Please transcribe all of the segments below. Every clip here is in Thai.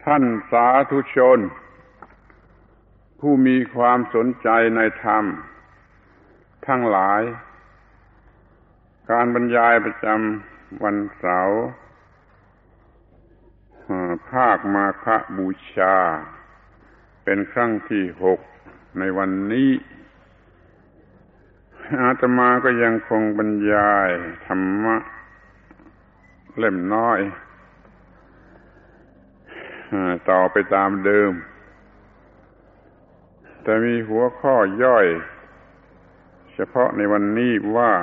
ท่านสาธุชนผู้มีความสนใจในธรรมทั้งหลายการบรรยายประจำวันเสาร์ภาคมาฆบูชาเป็นครั้งที่6ในวันนี้อาตมาก็ยังคงบรรยายธรรมะเล่มน้อยต่อไปตามเดิมแต่มีหัวข้อย่อยเฉพาะในวันนี้ว่า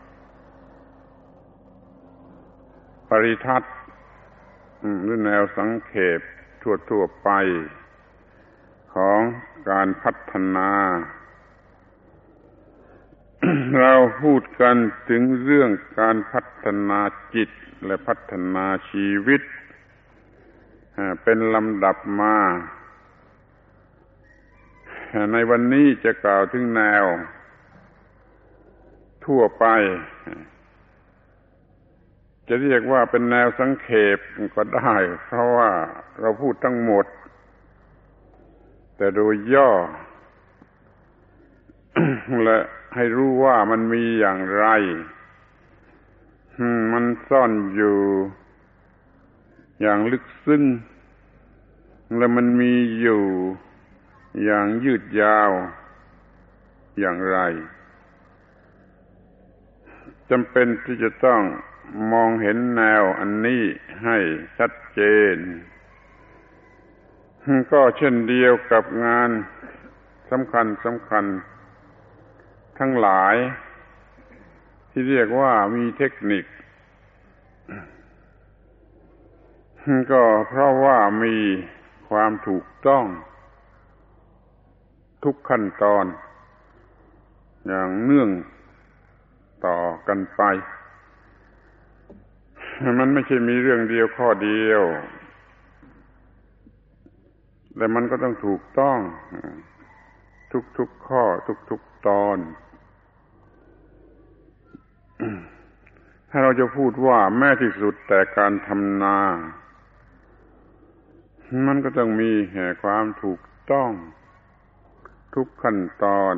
ปริทัศน์หรือแนวสังเขปทั่วไปของการพัฒนา เราพูดกันถึงเรื่องการพัฒนาจิตและพัฒนาชีวิตเป็นลำดับมาในวันนี้จะกล่าวถึงแนวทั่วไปจะเรียกว่าเป็นแนวสังเขปก็ได้เพราะว่าเราพูดทั้งหมดแต่โดยย่อ และให้รู้ว่ามันมีอย่างไรมันซ่อนอยู่อย่างลึกซึ้งและมันมีอยู่อย่างยืดยาวอย่างไรจำเป็นที่จะต้องมองเห็นแนวอันนี้ให้ชัดเจนก็เช่นเดียวกับงานสำคัญทั้งหลายที่เรียกว่ามีเทคนิคก็เพราะว่ามีความถูกต้องทุกขั้นตอนอย่างเนื่องต่อกันไปมันไม่ใช่มีเรื่องเดียวข้อเดียวแต่มันก็ต้องถูกต้องทุกข้อทุกตอนถ้าเราจะพูดว่าแม้ที่สุดแต่การทำนามันก็ต้องมีความถูกต้องทุกขั้นตอน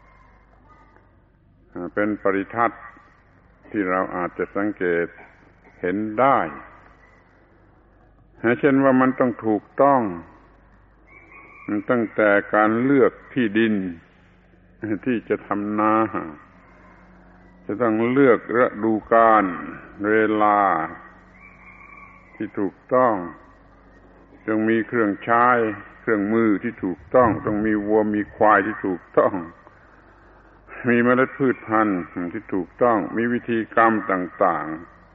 เป็นปริทัศน์ที่เราอาจจะสังเกตเห็นได้เช่นว่ามันต้องถูกต้องตั้งแต่การเลือกที่ดินที่จะทำนาจะต้องเลือกฤดูกาลเวลาที่ถูกต้องต้องมีเครื่องใช้เครื่องมือที่ถูกต้องต้องมีวัวมีควายที่ถูกต้องมีเมล็ดพืชพันธุ์ที่ถูกต้องมีวิธีกรรมต่าง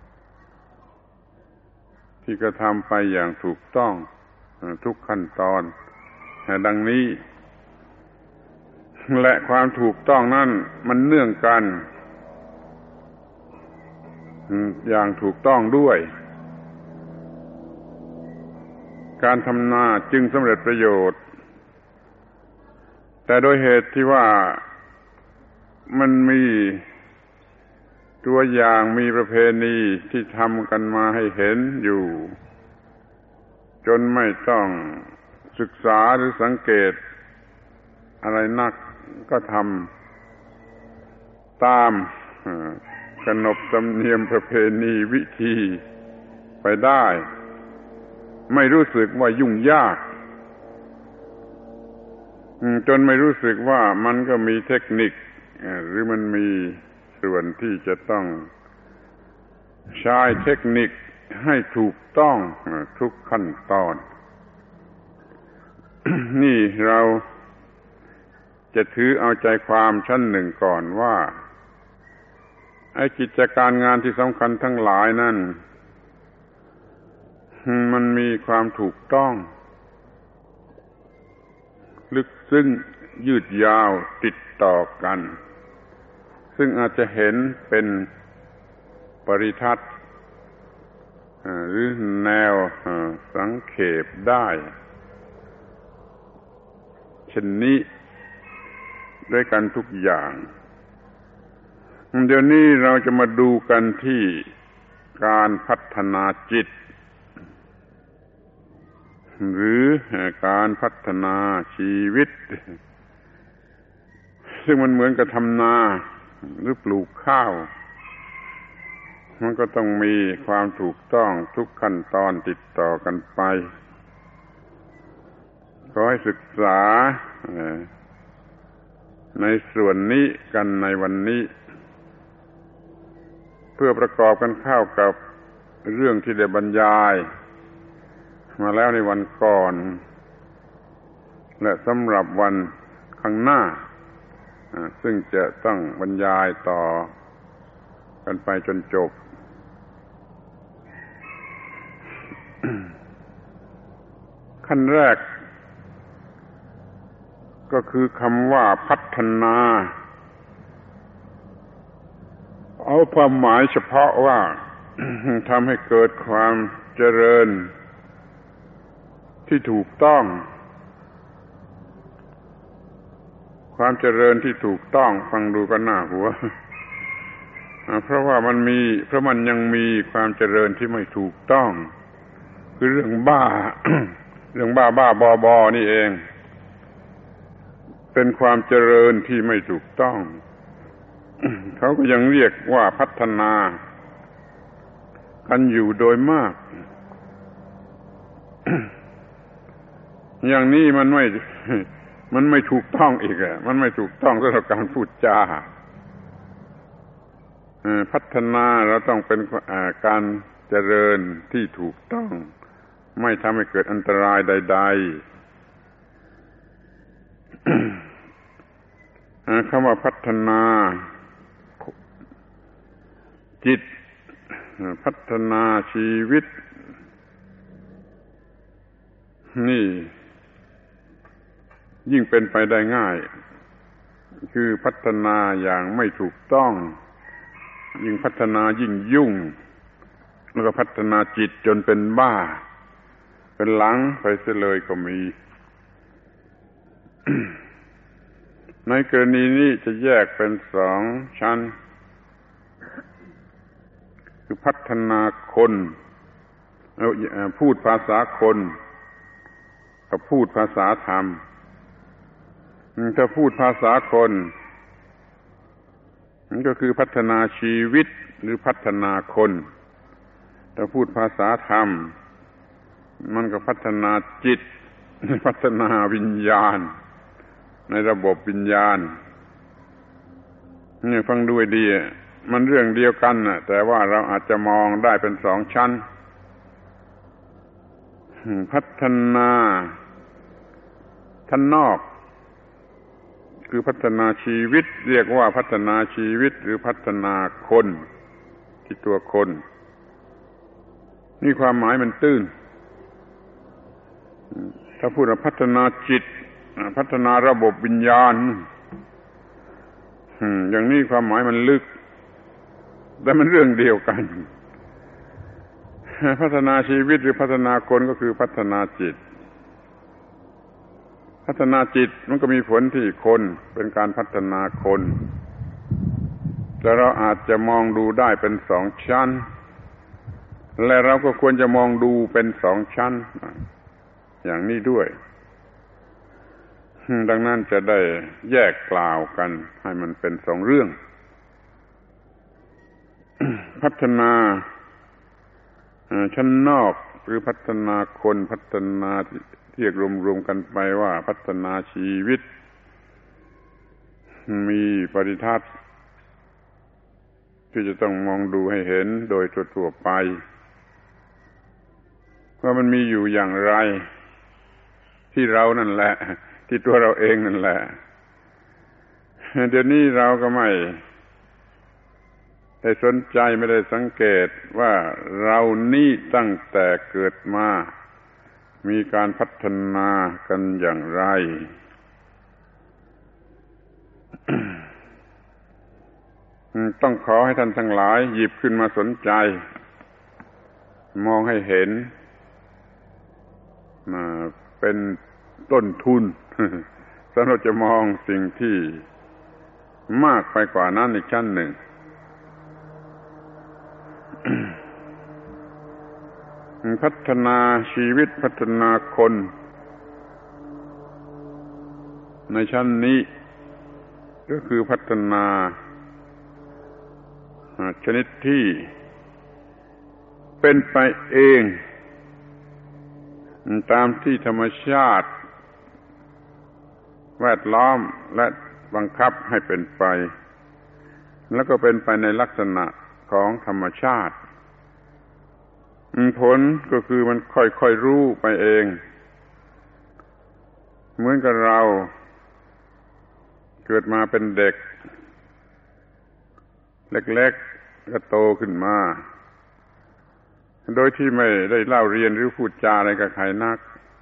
ๆที่กระทำไปอย่างถูกต้องทุกขั้นตอนดังนี้และความถูกต้องนั้นมันเนื่องกันอย่างถูกต้องด้วยการทำนาจึงสำเร็จประโยชน์แต่โดยเหตุที่ว่ามันมีตัวอย่างมีประเพณีที่ทำกันมาให้เห็นอยู่จนไม่ต้องศึกษาหรือสังเกตอะไรนักก็ทำตามขนบธรรมเนียมประเพณีวิธีไปได้ไม่รู้สึกว่ายุ่งยากจนไม่รู้สึกว่ามันก็มีเทคนิคหรือมันมีส่วนที่จะต้องใช้เทคนิคให้ถูกต้องทุกขั้นตอน นี่เราจะถือเอาใจความชั้นหนึ่งก่อนว่าไอ้กิจการงานที่สำคัญทั้งหลายนั่นมันมีความถูกต้องลึกซึ้งยืดยาวติดต่อกันซึ่งอาจจะเห็นเป็นปริทัศน์หรือแนวสังเขปได้เช่นนี้ด้วยกันทุกอย่างเดี๋ยวนี้เราจะมาดูกันที่การพัฒนาจิตหรือการพัฒนาชีวิตซึ่งมันเหมือนกับทำนาหรือปลูกข้าวมันก็ต้องมีความถูกต้องทุกขั้นตอนติดต่อกันไปขอให้ศึกษาในส่วนนี้กันในวันนี้เพื่อประกอบกันเข้ากับเรื่องที่ได้บรรยายมาแล้วในวันก่อนและสำหรับวันข้างหน้าซึ่งจะต้องบรรยายต่อกันไปจนจบ ขั้นแรกก็คือคำว่าพัฒนาเอาความหมายเฉพาะว่า ทำให้เกิดความเจริญที่ถูกต้องความเจริญที่ถูกต้องฟังดูก็น่าหัวเพราะมันยังมีความเจริญที่ไม่ถูกต้องคือเรื่องบ้า เรื่องบ้าบอนี่เองเป็นความเจริญที่ไม่ถูกต้อง เขาก็ยังเรียกว่าพัฒนากันอยู่โดยมาก อย่างนี้มันไม่ถูกต้องอีกมันไม่ถูกต้องสำหรับการพูดจาพัฒนาเราต้องเป็นการเจริญที่ถูกต้องไม่ทำให้เกิดอันตรายใดๆ คำว่าพัฒนาจิตพัฒนาชีวิตนี่ยิ่งเป็นไปได้ง่ายคือพัฒนาอย่างไม่ถูกต้องยิ่งพัฒนายิ่งยุ่งแล้วก็พัฒนาจิตจนเป็นบ้าเป็นหลังไปเสียเลยก็มี ในกรณีนี้จะแยกเป็นสองชั้นคือพัฒนาคนพูดภาษาคนกับพูดภาษาธรรมถ้าพูดภาษาคนนั่นก็คือพัฒนาชีวิตหรือพัฒนาคนถ้าพูดภาษาธรรมมันก็พัฒนาจิตพัฒนาวิญญาณในระบบวิญญาณนี่ฟังดูให้ดีมันเรื่องเดียวกันน่ะแต่ว่าเราอาจจะมองได้เป็นสองชั้นพัฒนาท่านนอกคือพัฒนาชีวิตเรียกว่าพัฒนาชีวิตหรือพัฒนาคนที่ตัวคนนี่ความหมายมันตื้นถ้าพูดว่าพัฒนาจิตพัฒนาระบบวิญญาณอย่างนี้ความหมายมันลึกแต่มันเรื่องเดียวกันพัฒนาชีวิตหรือพัฒนาคนก็คือพัฒนาจิตพัฒนาจิตมันก็มีผลที่คนเป็นการพัฒนาคนแต่เราอาจจะมองดูได้เป็นสองชั้นและเราก็ควรจะมองดูเป็นสองชั้นอย่างนี้ด้วยดังนั้นจะได้แยกกล่าวกันให้มันเป็นสองเรื่อง พัฒนาชั้นนอกหรือพัฒนาคนพัฒนาเรียกรวมๆกันไปว่าพัฒนาชีวิตมีปริทัศน์ที่จะต้องมองดูให้เห็นโดยทั่วๆไปว่ามันมีอยู่อย่างไรที่เรานั่นแหละที่ตัวเราเองนั่นแหละเดี๋ยวนี้เราก็ไม่ได้สนใจไม่ได้สังเกตว่าเรานี่ตั้งแต่เกิดมามีการพัฒนากันอย่างไร ต้องขอให้ท่านทั้งหลายหยิบขึ้นมาสนใจมองให้เห็นเป็นต้นทุน สำหรับจะมองสิ่งที่มากไปกว่านั้นอีกชั้นหนึ่ง คพัฒนาชีวิตพัฒนาคนในชั้นนี้ก็คือพัฒนาชนิดที่เป็นไปเองตามที่ธรรมชาติแวดล้อมและบังคับให้เป็นไปแล้วก็เป็นไปในลักษณะของธรรมชาติผลก็คือมันค่อยๆรู้ไปเองเหมือนกับเราเกิดมาเป็นเด็กเล็กๆก็โตขึ้นมาโดยที่ไม่ได้เล่าเรียนหรือพูดจาอะไรกับใครนัก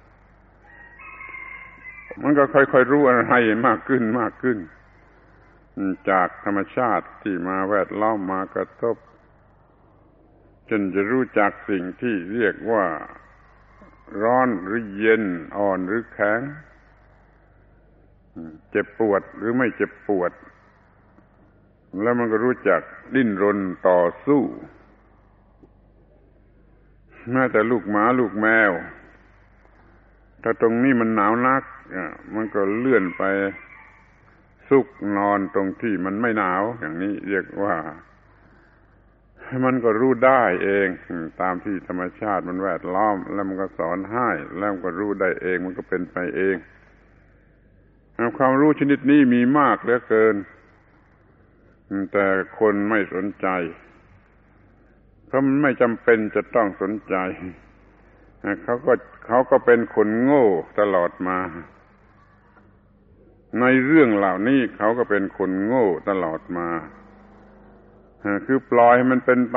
มันก็ค่อยๆรู้อะไรมากขึ้นมากขึ้นจากธรรมชาติที่มาแวดล้อมมากระทบจนจะรู้จักสิ่งที่เรียกว่าร้อนหรือเย็นอ่อนหรือแข็งเจ็บปวดหรือไม่เจ็บปวดแล้วมันก็รู้จักดิ้นรนต่อสู้แม้แต่ลูกหมาลูกแมวถ้าตรงนี้มันหนาวนักมันก็เลื่อนไปซุกนอนตรงที่มันไม่หนาวอย่างนี้เรียกว่ามันก็รู้ได้เองตามที่ธรรมชาติมันแวดล้อมแล้วมันก็สอนให้แล้วมันก็รู้ได้เองมันก็เป็นไปเองความรู้ชนิดนี้มีมากเหลือเกินแต่คนไม่สนใจเพราะมันไม่จำเป็นจะต้องสนใจเขาก็เป็นคนโง่ตลอดมาในเรื่องเหล่านี้เขาก็เป็นคนโง่ตลอดมาคือปล่อยให้มันเป็นไป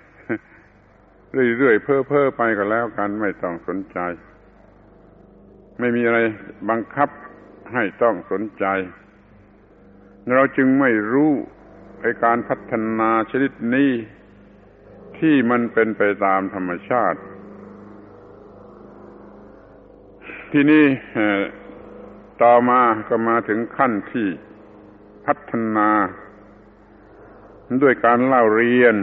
เรื่อยๆเพ้อๆไปก็แล้วกันไม่ต้องสนใจไม่มีอะไรบังคับให้ต้องสนใจเราจึงไม่รู้ไอ้การพัฒนาชนิดนี้ที่มันเป็นไปตามธรรมชาติที่นี่ต่อมาก็มาถึงขั้นที่พัฒนาด้วยการเล่าเรียน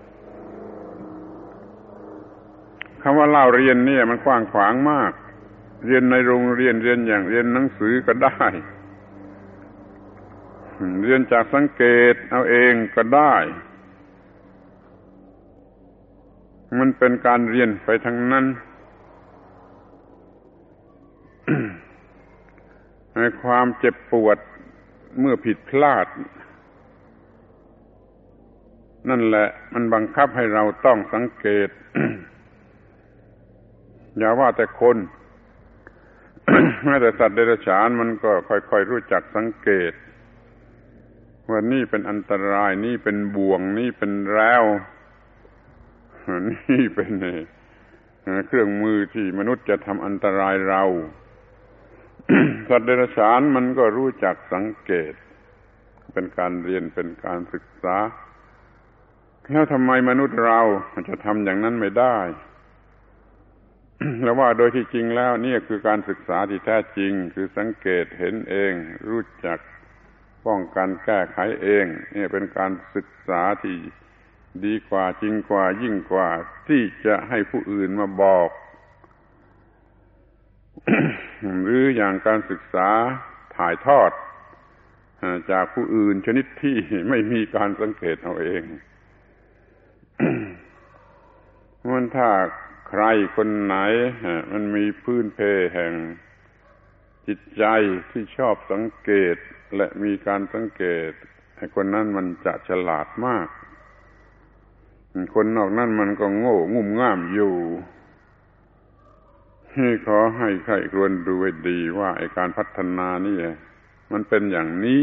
คำว่าเล่าเรียนเนี่ยมันกว้างขวางมากเรียนในโรงเรียนเรียนอย่างเรียนหนังสือก็ได้เรียนจากสังเกตเอาเองก็ได้มันเป็นการเรียนไปทั้งนั้น ในความเจ็บปวดเมื่อผิดพลาดนั่นแหละมันบังคับให้เราต้องสังเกต อย่าว่าแต่คน แม้แต่สัตว์เดรัจฉานมันก็ค่อยๆรู้จักสังเกตว่านี่เป็นอันตรายนี่เป็นบ่วงนี่เป็นแร้วนี่เป็นเครื่องมือที่มนุษย์จะทำอันตรายเรา สัตว์เดรัจฉานมันก็รู้จักสังเกตเป็นการเรียนเป็นการศึกษาแล้วทำไมมนุษย์เราจะทำอย่างนั้นไม่ได้ แล้วว่าโดยที่จริงแล้วนี่คือการศึกษาที่แท้จริงคือสังเกตเห็นเองรู้จักป้องกันแก้ไขเองนี่เป็นการศึกษาที่ดีกว่าจริงกว่ายิ่งกว่าที่จะให้ผู้อื่นมาบอก หรืออย่างการศึกษาถ่ายทอดจากผู้อื่นชนิดที่ไม่มีการสังเกตเอาเอง มันถ้าใครคนไหนมันมีพื้นเพแห่งจิตใจที่ชอบสังเกตและมีการสังเกตไอ้คนนั้นมันจะฉลาดมากคนนอกนั้นมันก็โง่งุ่มง่ามอยู่ขอให้ใครควรดูให้ดีว่าไอ้การพัฒนานี่มันเป็นอย่างนี้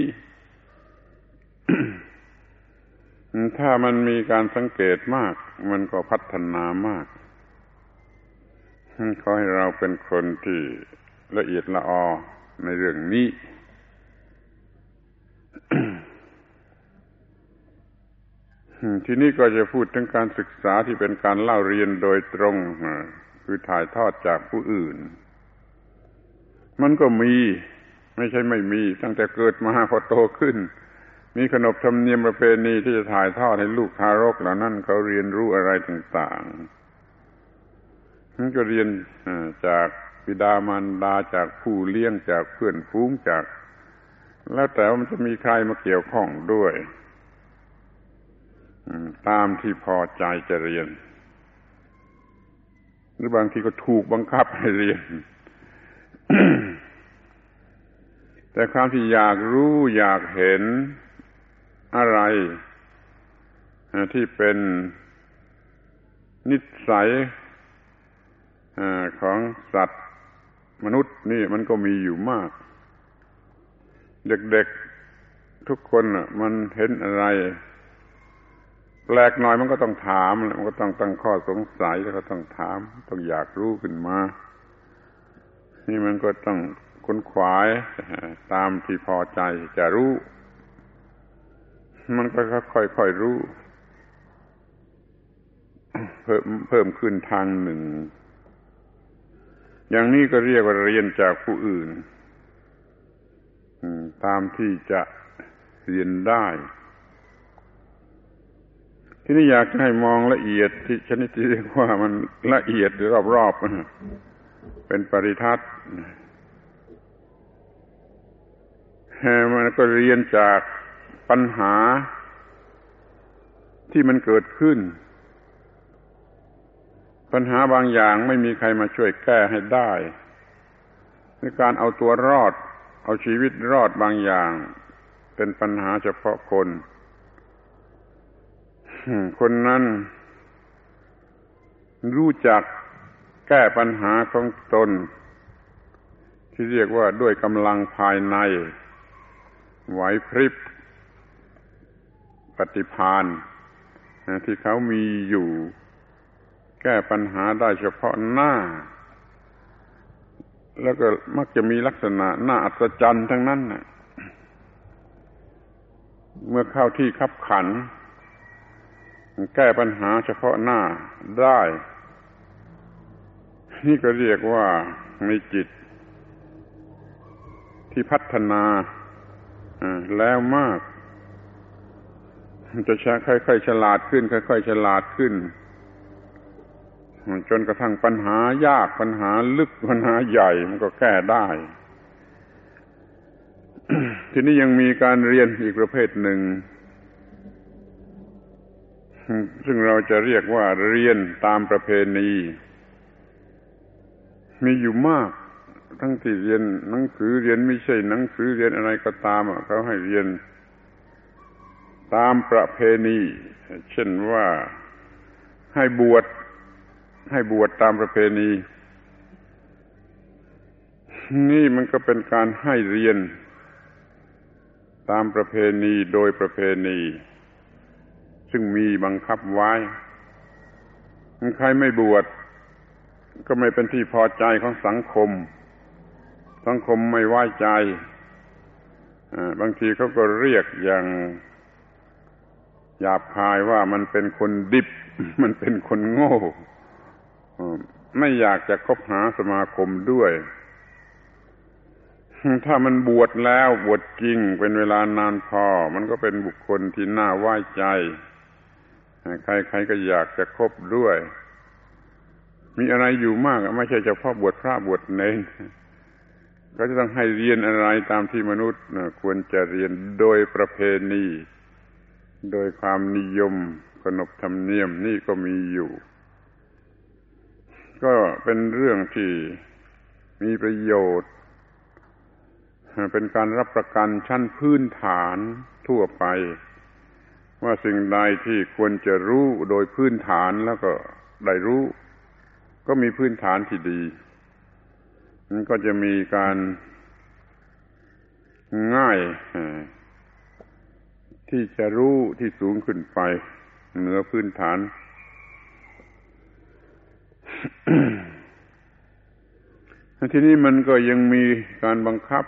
ถ้ามันมีการสังเกตมากมันก็พัฒนามากขอให้เราเป็นคนที่ละเอียดละออในเรื่องนี้ ทีนี้ก็จะพูดถึงการศึกษาที่เป็นการเล่าเรียนโดยตรงคือถ่ายทอดจากผู้อื่นมันก็มีไม่ใช่ไม่มีตั้งแต่เกิดมาพอโตขึ้นมีขนบธรรมเนียมประเพณีที่จะถ่ายทอดให้ลูกทารกเหล่านั้นเขาเรียนรู้อะไรต่างมันก็เรียนจากบิดามารดาจากผู้เลี้ยงจากเพื่อนฝูงจากแล้วแต่ว่ามันจะมีใครมาเกี่ยวข้องด้วยตามที่พอใจจะเรียนหรือบางทีก็ถูกบังคับให้เรียน แต่ความที่อยากรู้อยากเห็นอะไรที่เป็นนิสัยของสัตว์มนุษย์นี่มันก็มีอยู่มากเด็กๆทุกคนมันเห็นอะไรแปลกหน่อยมันก็ต้องถามมันก็ต้องตั้งข้อสงสัยแล้วก็ต้องถามต้องอยากรู้ขึ้นมานี่มันก็ต้องค้นขวายตามที่พอใจจะรู้มันก็ค่อยๆรู้เพิ่มขึ้นทางหนึ่งอย่างนี้ก็เรียกว่าเรียนจากผู้อื่นตามที่จะเรียนได้ที่นี่อยากให้มองละเอียดที่ชนิดที่เรียกว่ามันละเอียดหรือรอบๆเป็นปริทัศน์มันก็เรียนจากปัญหาที่มันเกิดขึ้นปัญหาบางอย่างไม่มีใครมาช่วยแก้ให้ได้ในการเอาตัวรอดเอาชีวิตรอดบางอย่างเป็นปัญหาเฉพาะคนคนนั้นรู้จักแก้ปัญหาของตนที่เรียกว่าด้วยกำลังภายในไหวพริบปฏิภาณที่เขามีอยู่แก้ปัญหาได้เฉพาะหน้าแล้วก็มักจะมีลักษณะน่าอัศจรรย์ทั้งนั้นน่ะเมื่อเข้าที่คับขันแก้ปัญหาเฉพาะหน้าได้นี่ก็เรียกว่ามีจิตที่พัฒนาแล้วมากจะค่อยๆฉลาดขึ้นค่อยๆฉลาดขึ้นจนกระทั่งปัญหายากปัญหาลึกปัญหาใหญ่มันก็แก้ได้ ทีนี้ยังมีการเรียนอีกประเภทหนึ่งซึ่งเราจะเรียกว่าเรียนตามประเพณีมีอยู่มากทั้งที่เรียนหนังสือเรียนไม่ใช่หนังสือเรียนอะไรก็ตามเขาให้เรียนตามประเพณีเช่นว่าให้บวชตามประเพณีนี่มันก็เป็นการให้เรียนตามประเพณีโดยประเพณีซึ่งมีบังคับไว้ใครไม่บวชก็ไม่เป็นที่พอใจของสังคมไม่ไว้ใจบางทีเขาก็เรียกอย่างหยาบคายว่ามันเป็นคนดิบมันเป็นคนโง่ไม่อยากจะคบหาสมาคมด้วยถ้ามันบวชแล้วบวชจริงเป็นเวลานานพอมันก็เป็นบุคคลที่น่าไว้ใจใครๆก็อยากจะคบด้วยมีอะไรอยู่มากไม่ใช่เฉพาะบวชพระบวชเณรก็จะต้องให้เรียนอะไรตามที่มนุษย์ควรจะเรียนโดยประเพณีโดยความนิยมขนบธรรมเนียมนี่ก็มีอยู่ก็เป็นเรื่องที่มีประโยชน์เป็นการรับประกันชั้นพื้นฐานทั่วไปว่าสิ่งใดที่ควรจะรู้โดยพื้นฐานแล้วก็ได้รู้ก็มีพื้นฐานที่ดีมันก็จะมีการง่ายที่จะรู้ที่สูงขึ้นไปเหนือพื้นฐาน ทีนี้มันก็ยังมีการบังคับ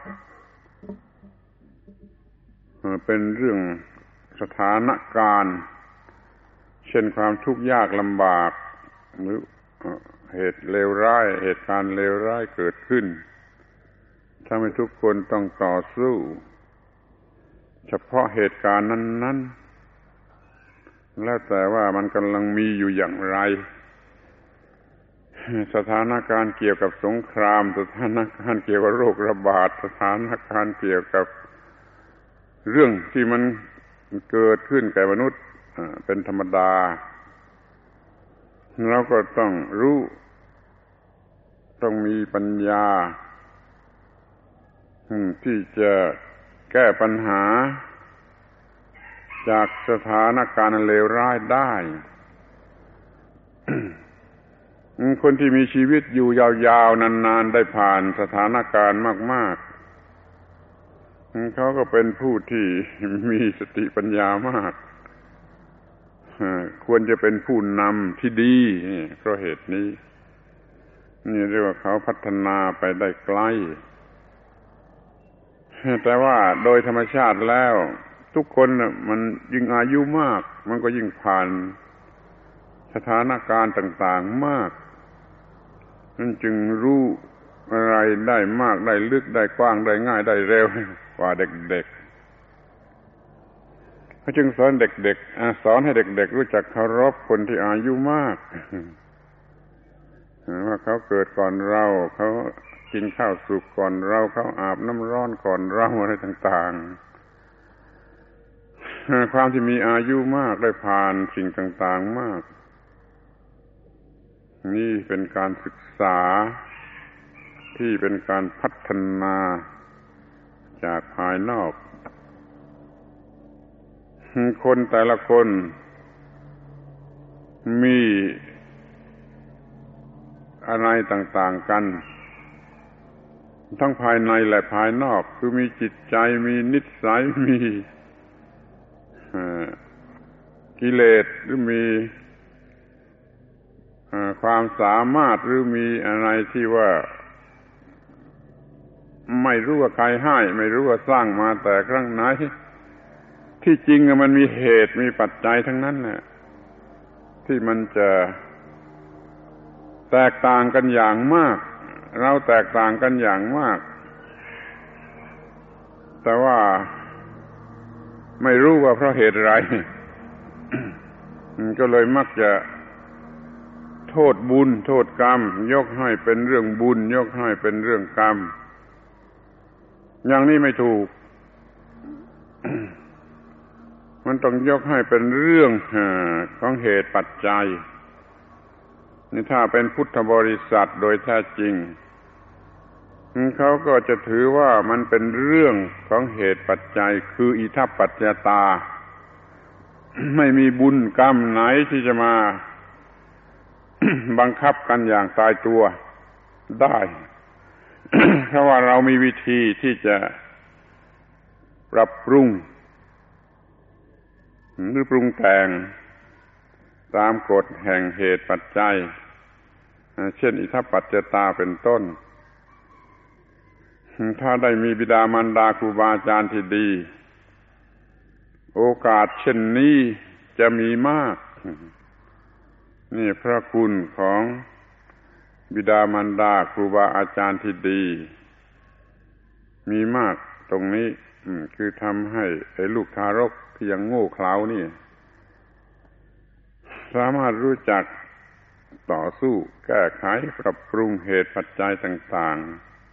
เป็นเรื่องสถานการณ์เช่นความทุกข์ยากลำบากหรือเหตุเลวร้ายเหตุการณ์เลวร้ายเกิดขึ้นทำให้ทุกคนต้องต่อสู้เฉพาะเหตุการณ์นั้นๆแล้วแต่ว่ามันกำลังมีอยู่อย่างไรสถานการณ์เกี่ยวกับสงครามสถานการณ์เกี่ยวกับโรคระบาดสถานการณ์เกี่ยวกับเรื่องที่มันเกิดขึ้นแก่มนุษย์เป็นธรรมดาเราก็ต้องรู้ต้องมีปัญญาที่จะแก้ปัญหาจากสถานการณ์เลวร้ายได้ คนที่มีชีวิตอยู่ยาวๆนานๆได้ผ่านสถานการณ์มากๆเขาก็เป็นผู้ที่มีสติปัญญามากควรจะเป็นผู้นำที่ดีเพราะเหตุนี้นี่เรียกว่าเขาพัฒนาไปได้ไกลแต่ว่าโดยธรรมชาติแล้วทุกคนมันยิ่งอายุมากมันก็ยิ่งผ่านสถานการณ์ต่างๆมากนั่นจึงรู้อะไรได้มากได้ลึกได้กว้างได้ง่ายได้เร็วกว่าเด็กๆเขาจึงสอนเด็กๆสอนให้เด็กๆรู้จักเคารพคนที่อายุมากว่าเขาเกิดก่อนเราเขากินข้าวสุกก่อนเราเขาอาบน้ำร้อนก่อนเราอะไรต่างๆความที่มีอายุมากได้ผ่านสิ่งต่างๆมากนี่เป็นการศึกษาที่เป็นการพัฒนาจากภายนอกคนแต่ละคนมีอะไรต่างๆกันทั้งภายในและภายนอกคือมีจิตใจมีนิสัยมีกิเลสหรือมีความสามารถหรือมีอะไรที่ว่าไม่รู้ว่าใครให้ไม่รู้ว่าสร้างมาแต่ครั้งไหนที่จริงมันมีเหตุมีปัจจัยทั้งนั้นแหละที่มันจะแตกต่างกันอย่างมากเราแตกต่างกันอย่างมากแต่ว่าไม่รู้ว่าเพราะเหตุไร ก็เลยมักจะโทษบุญโทษกรรมยกให้เป็นเรื่องบุญยกให้เป็นเรื่องกรรมอย่างนี้ไม่ถูก มันต้องยกให้เป็นเรื่องของเหตุปัจจัยนี่ถ้าเป็นพุทธบริษัทโดยแท้จริงเขาก็จะถือว่ามันเป็นเรื่องของเหตุปัจจัยคืออิทัปปัจจยตา ไม่มีบุญกรรมไหนที่จะมาบังคับกันอย่างตายตัวได้ เพราะว่าเรามีวิธีที่จะปรับปรุงหรือปรุงแต่งตามกฎแห่งเหตุปัจจัยเช่นอิทัปปัจจยตาเป็นต้นถ้าได้มีบิดามารดาครูบาอาจารย์ที่ดีโอกาสเช่นนี้จะมีมากนี่พระคุณของบิดามารดาครูบาอาจารย์ที่ดีมีมากตรงนี้คือทำให้ไอ้ลูกทารกที่ยังโง่เขลานี่สามารถรู้จักต่อสู้แก้ไขปรับปรุงเหตุปัจจัยต่าง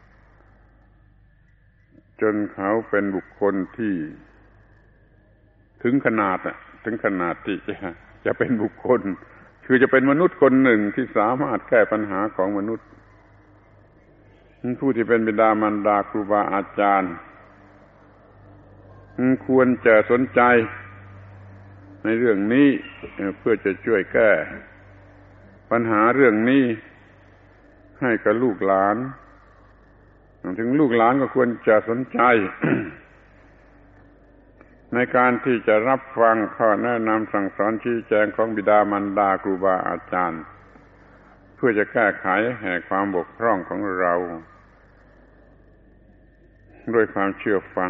ๆจนเขาเป็นบุคคลที่ถึงขนาดที่จะเป็นบุคคลคือจะเป็นมนุษย์คนหนึ่งที่สามารถแก้ปัญหาของมนุษย์ผู้ที่เป็นบิดามารดาครูบาอาจารย์ควรจะสนใจในเรื่องนี้เพื่อจะช่วยแก้ปัญหาเรื่องนี้ให้กับลูกหลานถึงลูกหลานก็ควรจะสนใจ ในการที่จะรับฟังข้อแนะนำสั่งสอนชี้แจงของบิดามารดาครูบาอาจารย์เพื่อจะแก้ไขแห่ความบกพร่องของเราด้วยความเชื่อฟัง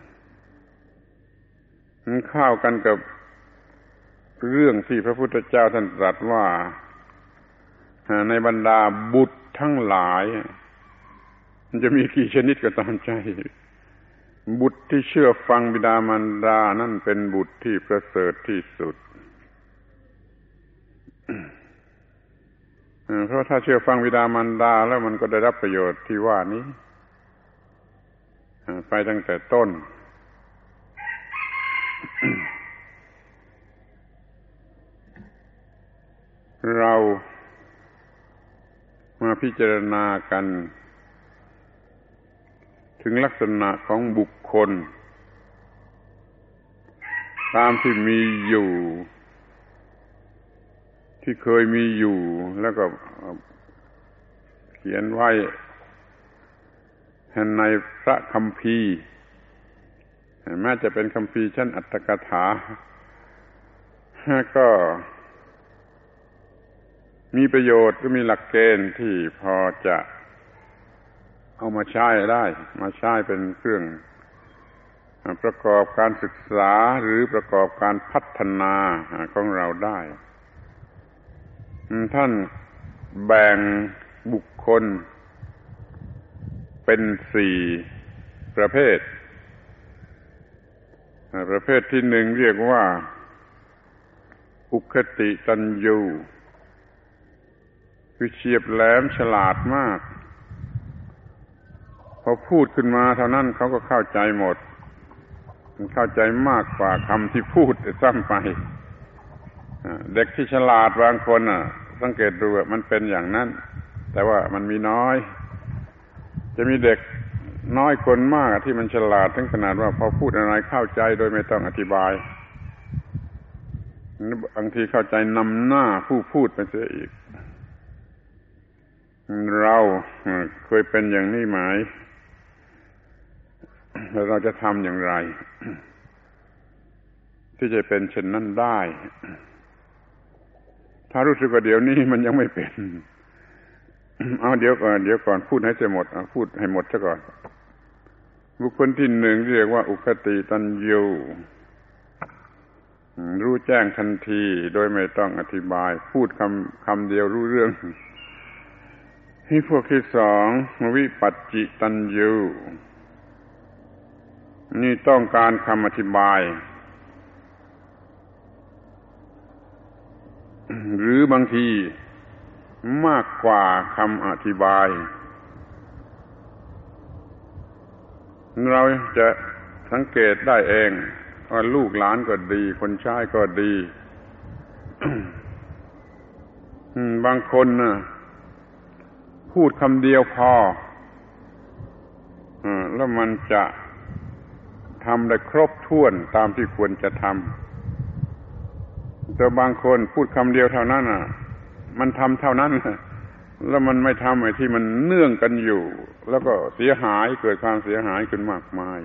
มันเข้ากันกับเรื่องที่พระพุทธเจ้าท่านตรัสว่าในบรรดาบุตรทั้งหลายมันจะมีกี่ชนิดก็ตามใจบุตรที่เชื่อฟังบิดามารดานั่นเป็นบุตรที่ประเสริฐที่สุดเพราะถ้าเชื่อฟังบิดามารดาแล้วมันก็ได้รับประโยชน์ที่ว่านี้ไปตั้งแต่ต้น เรามาพิจารณากันถึงลักษณะของบุคคลตามที่มีอยู่ที่เคยมีอยู่แล้วก็เขียนไว้ในพระคัมภีร์แม้จะเป็นคัมภีร์ชั้นอัตถกถาก็มีประโยชน์ก็มีหลักเกณฑ์ที่พอจะเอามาใช้ได้มาใช้เป็นเครื่องประกอบการศึกษาหรือประกอบการพัฒนาของเราได้ท่านแบ่งบุคคลเป็น4ประเภทประเภทที่หนึ่งเรียกว่าอุคติตัญญูคือเฉียบแหลมฉลาดมากพอพูดขึ้นมาเท่านั้นเขาก็เข้าใจหมดมันเข้าใจมากกว่าคำที่พูดซ้ำไปเด็กที่ฉลาดบางคนสังเกตดูว่ามันเป็นอย่างนั้นแต่ว่ามันมีน้อยจะมีเด็กน้อยคนมากที่มันฉลาดถึงขนาดว่าพอพูดอะไรเข้าใจโดยไม่ต้องอธิบายบางทีเข้าใจนำหน้าผู้พูดไปเสียอีกเราเคยเป็นอย่างนี้ไหมแล้วเราจะทำอย่างไรที่จะเป็นเช่นนั้นได้ถ้ารู้สึกว่าเดี๋ยวนี้มันยังไม่เป็นเอาเดี๋ยวก่อนพูดให้จะหมดพูดให้หมดซะก่อนบุคคลที่หนึ่งเรียกว่าอุคติตัญญูรู้แจ้งทันทีโดยไม่ต้องอธิบายพูดคำเดียวรู้เรื่องที่พวกที่สองวิปัสจิตัญญูนี่ต้องการคำอธิบายหรือบางทีมากกว่าคำอธิบายเราจะสังเกตได้เองว่าลูกหลานก็ดีคนใช้ก็ดี บางคนน่ะพูดคำเดียวพอแล้วมันจะทำได้ครบถ้วนตามที่ควรจะทำแต่บางคนพูดคำเดียวเท่านั้นมันทำเท่านั้นแล้วมันไม่ทำไอ้ที่มันเนื่องกันอยู่แล้วก็เสียหายเกิดความเสียหายขึ้นมากมาย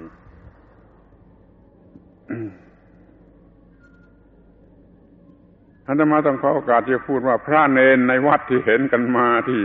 อาตมาต้องขอโอกาสที่จะพูดว่าพระเณรในวัดที่เห็นกันมาที่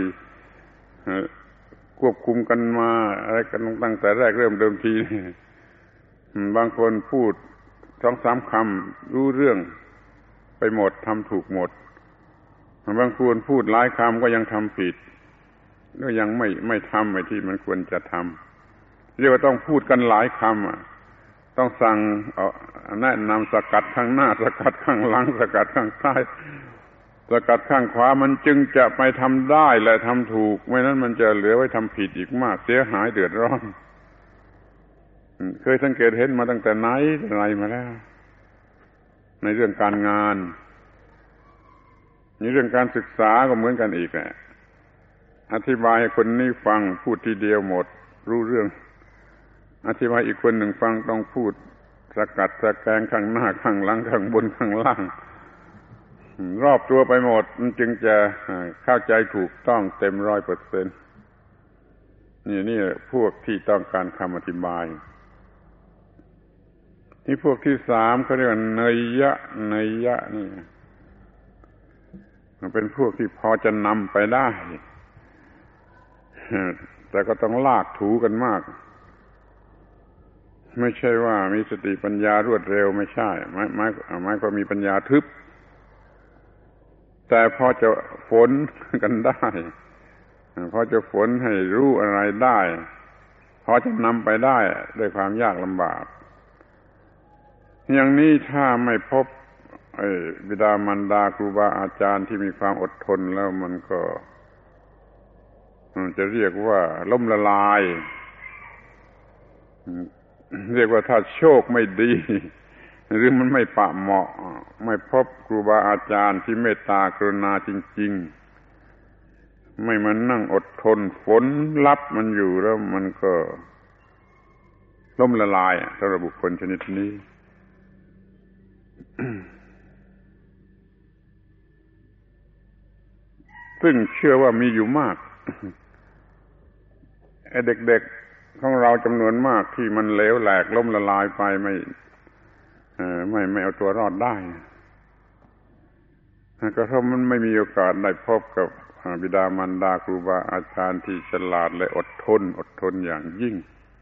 ควบคุมกันมาอะไรกันตั้งแต่แรกเริ่มเดิมทีบางคนพูด 2-3 คำรู้เรื่องไปหมดทำถูกหมดบางคนพูดหลายคำก็ยังทำผิดก็ยังไม่ทำไอ้ที่มันควรจะทำเรียกว่าต้องพูดกันหลายคำต้องสั่งแนะนำสกัดข้างหน้าสกัดข้างหลังสกัดข้างซ้ายสกัดข้างขวามันจึงจะไปทำได้และทำถูกไม่นั้นมันจะเหลือไว้ทำผิดอีกมากเสียหายเดือดร้อนเคยสังเกตเห็นมาตั้งแต่ไหนแต่ไรมาแล้วในเรื่องการงานในเรื่องการศึกษาก็เหมือนกันอีกแหละอธิบายให้คนนี้ฟังพูดทีเดียวหมดรู้เรื่องอธิบายอีกคนหนึ่งฟังต้องพูดสกัดสแกงข้างหน้าข้างหลังข้างบนข้างล่างรอบตัวไปหมดมันจึงจะเข้าใจถูกต้องเต็ม 100% นี่พวกที่ต้องการคำอธิบายนี่พวกที่สามเขาเรียกว่าเนยยะนี่มันเป็นพวกที่พอจะนำไปได้แต่ก็ต้องลากถูกันมากไม่ใช่ว่ามีสติปัญญารวดเร็วไม่ใช่หมายก็มีปัญญาทึบแต่พอจะฝนกันได้พอจะฝนให้รู้อะไรได้พอจะนำไปได้ด้วยความยากลำบากอย่างนี้ถ้าไม่พบบิดามารดาครูบาอาจารย์ที่มีความอดทนแล้วมันก็จะเรียกว่าล่มละลายเรียกว่าถ้าโชคไม่ดีหรือมันไม่ปะเหมาะไม่พบครูบาอาจารย์ที่เมตตากรุณาจริงๆไม่มานั่งอดทนฝนรับมันอยู่แล้วมันก็ล่มละลายสำหรับบุคคลชนิดนี้ ซึ่งเชื่อว่ามีอยู่มากไอ้เด็กๆของเราจำนวนมากที่มันเหลวแหลกล่มละลายไปไม่เอาตัวรอดได้ก็เพราะมันไม่มีโอกาสได้พบกับบิดามารดาครูบาอาจารย์ที่ฉลาดและอดทนอย่างยิ่ง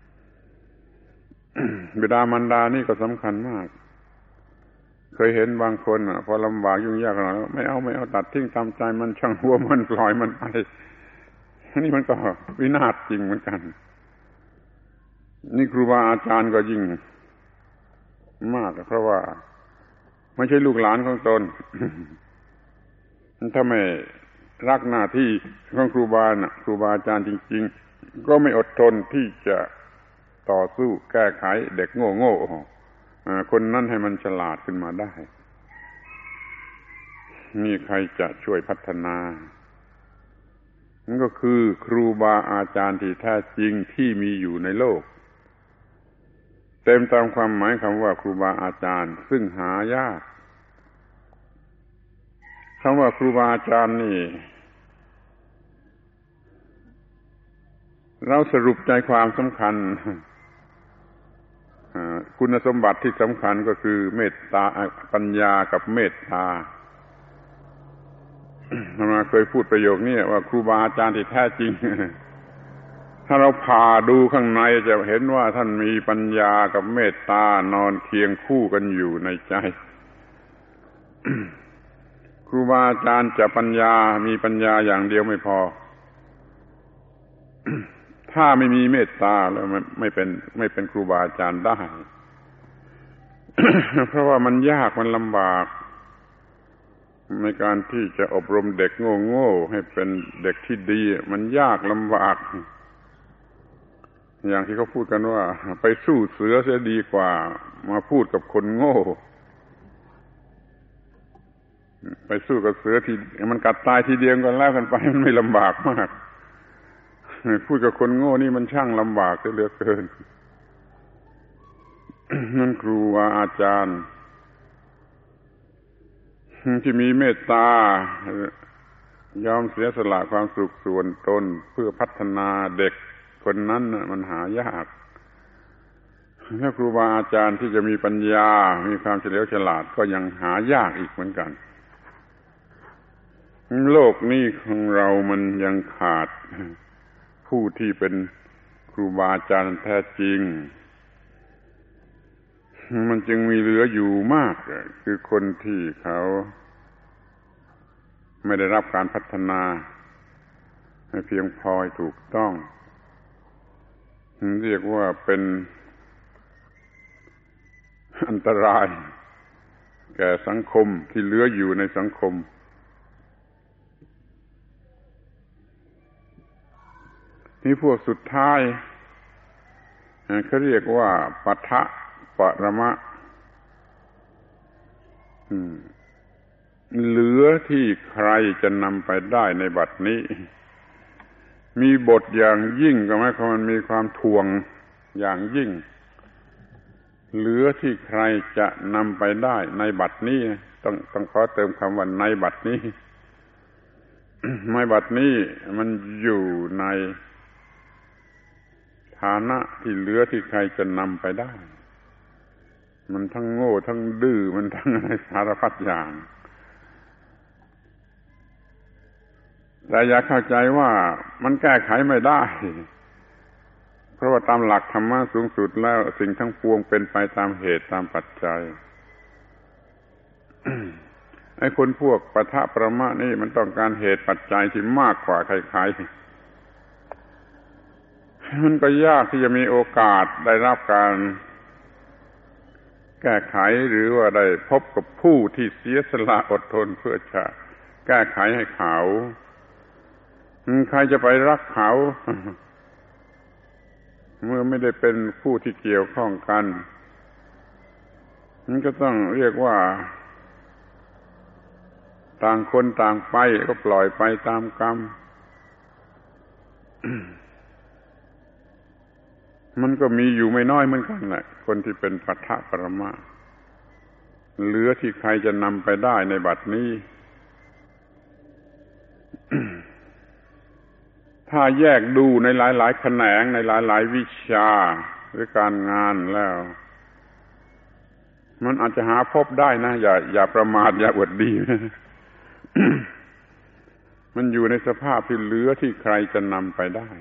บิดามารดานี่ก็สำคัญมากเคยเห็นบางคนพอลำบากยุ่งยากแล้วไม่เอาตัดทิ้งตามใจมันช่างหัวมันปล่อยมันไปนี่มันก็วินาศจริงเหมือนกันนี่ครูบาอาจารย์ก็ยิ่งมากเพราะว่าไม่ใช่ลูกหลานของตน ถ้าไม่รักหน้าที่ของครูบาอาจารย์จริงๆก็ไม่อดทนที่จะต่อสู้แก้ไขเด็กโง่คนนั้นให้มันฉลาดขึ้นมาได้นี่ใครจะช่วยพัฒนานั่นก็คือครูบาอาจารย์ที่แท้จริงที่มีอยู่ในโลกเต็มตามความหมายคำว่าครูบาอาจารย์ซึ่งหายากคำว่าครูบาอาจารย์นี่เราสรุปใจความสำคัญคุณสมบัติที่สำคัญก็คือเมตตาปัญญากับเมตตามาเคยพูดประโยคนี้ว่าครูบาอาจารย์ที่แท้จริงถ้าเราผ่าดูข้างในจะเห็นว่าท่านมีปัญญากับเมตตานอนเคียงคู่กันอยู่ในใจ ครูบาอาจารย์จะมีปัญญาอย่างเดียวไม่พอ ถ้าไม่มีเมตตาแล้วไม่เป็นครูบาอาจารย์ได้ เพราะว่ามันยากมันลำบากในการที่จะอบรมเด็กโง่ให้เป็นเด็กที่ดีมันยากลำบากอย่างที่เขาพูดกันว่าไปสู้เสือเสียดีกว่ามาพูดกับคนโง่ไปสู้กับเสือที่มันกัดตายทีเดียวกันแล้วกันไปมันไม่ลำบากมากพูดกับคนโง่นี่มันช่างลำบากเหลือเกิน นั่นครูอาจารย์ที่มีเมตตายอมเสียสละความสุขส่วนตนเพื่อพัฒนาเด็กคนนั้นมันหายากถ้าครูบาอาจารย์ที่จะมีปัญญามีความเฉลียวฉลาดก็ยังหายากอีกเหมือนกันโลกนี้ของเรามันยังขาดผู้ที่เป็นครูบาอาจารย์แท้จริงมันจึงมีเหลืออยู่มากคือคนที่เขาไม่ได้รับการพัฒนาให้เพียงพอถูกต้องเรียกว่าเป็นอันตรายแก่สังคมที่เหลืออยู่ในสังคมนี่พวกสุดท้ายเขาเรียกว่าปัฏฐปรมะเหลือที่ใครจะนำไปได้ในบัดนี้มีบทอย่างยิ่งก็หมายความมันมีความถ่วงอย่างยิ่งเหลือที่ใครจะนำไปได้ในบัดนี้ต้องขอเติมคำว่าในบัดนี้ ในบัดนี้มันอยู่ในฐานะที่เหลือที่ใครจะนำไปได้มันทั้งโง่ทั้งดื้อมันทั้งอะไรสารพัดอย่างแต่อย่าเข้าใจว่ามันแก้ไขไม่ได้เพราะว่าตามหลักธรรมะสูงสุดแล้วสิ่งทั้งปวงเป็นไปตามเหตุตามปัจจัย ไอ้คนพวกปัฏฐปรมะนี่มันต้องการเหตุปัจจัยที่มากกว่าใครๆมันก็ยากที่จะมีโอกาสได้รับการแก้ไขหรือว่าได้พบกับผู้ที่เสียสละอดทนเพื่อจะแก้ไขให้เขาใครจะไปรักเขาเมื่อไม่ได้เป็นผู้ที่เกี่ยวข้องกันมันก็ต้องเรียกว่าต่างคนต่างไปก็ปล่อยไปตามกรรม มันก็มีอยู่ไม่น้อยเหมือนกันแหละคนที่เป็นปัฏฐปรมาเหลือที่ใครจะนำไปได้ในบัดนี้ ถ้าแยกดูในหลายๆแขนงในหลายๆวิชาหรือการงานแล้วมันอาจจะหาพบได้นะอย่าประมาทอย่าอวดดี มันอยู่ในสภาพที่เหลือที่ใครจะนำไปได้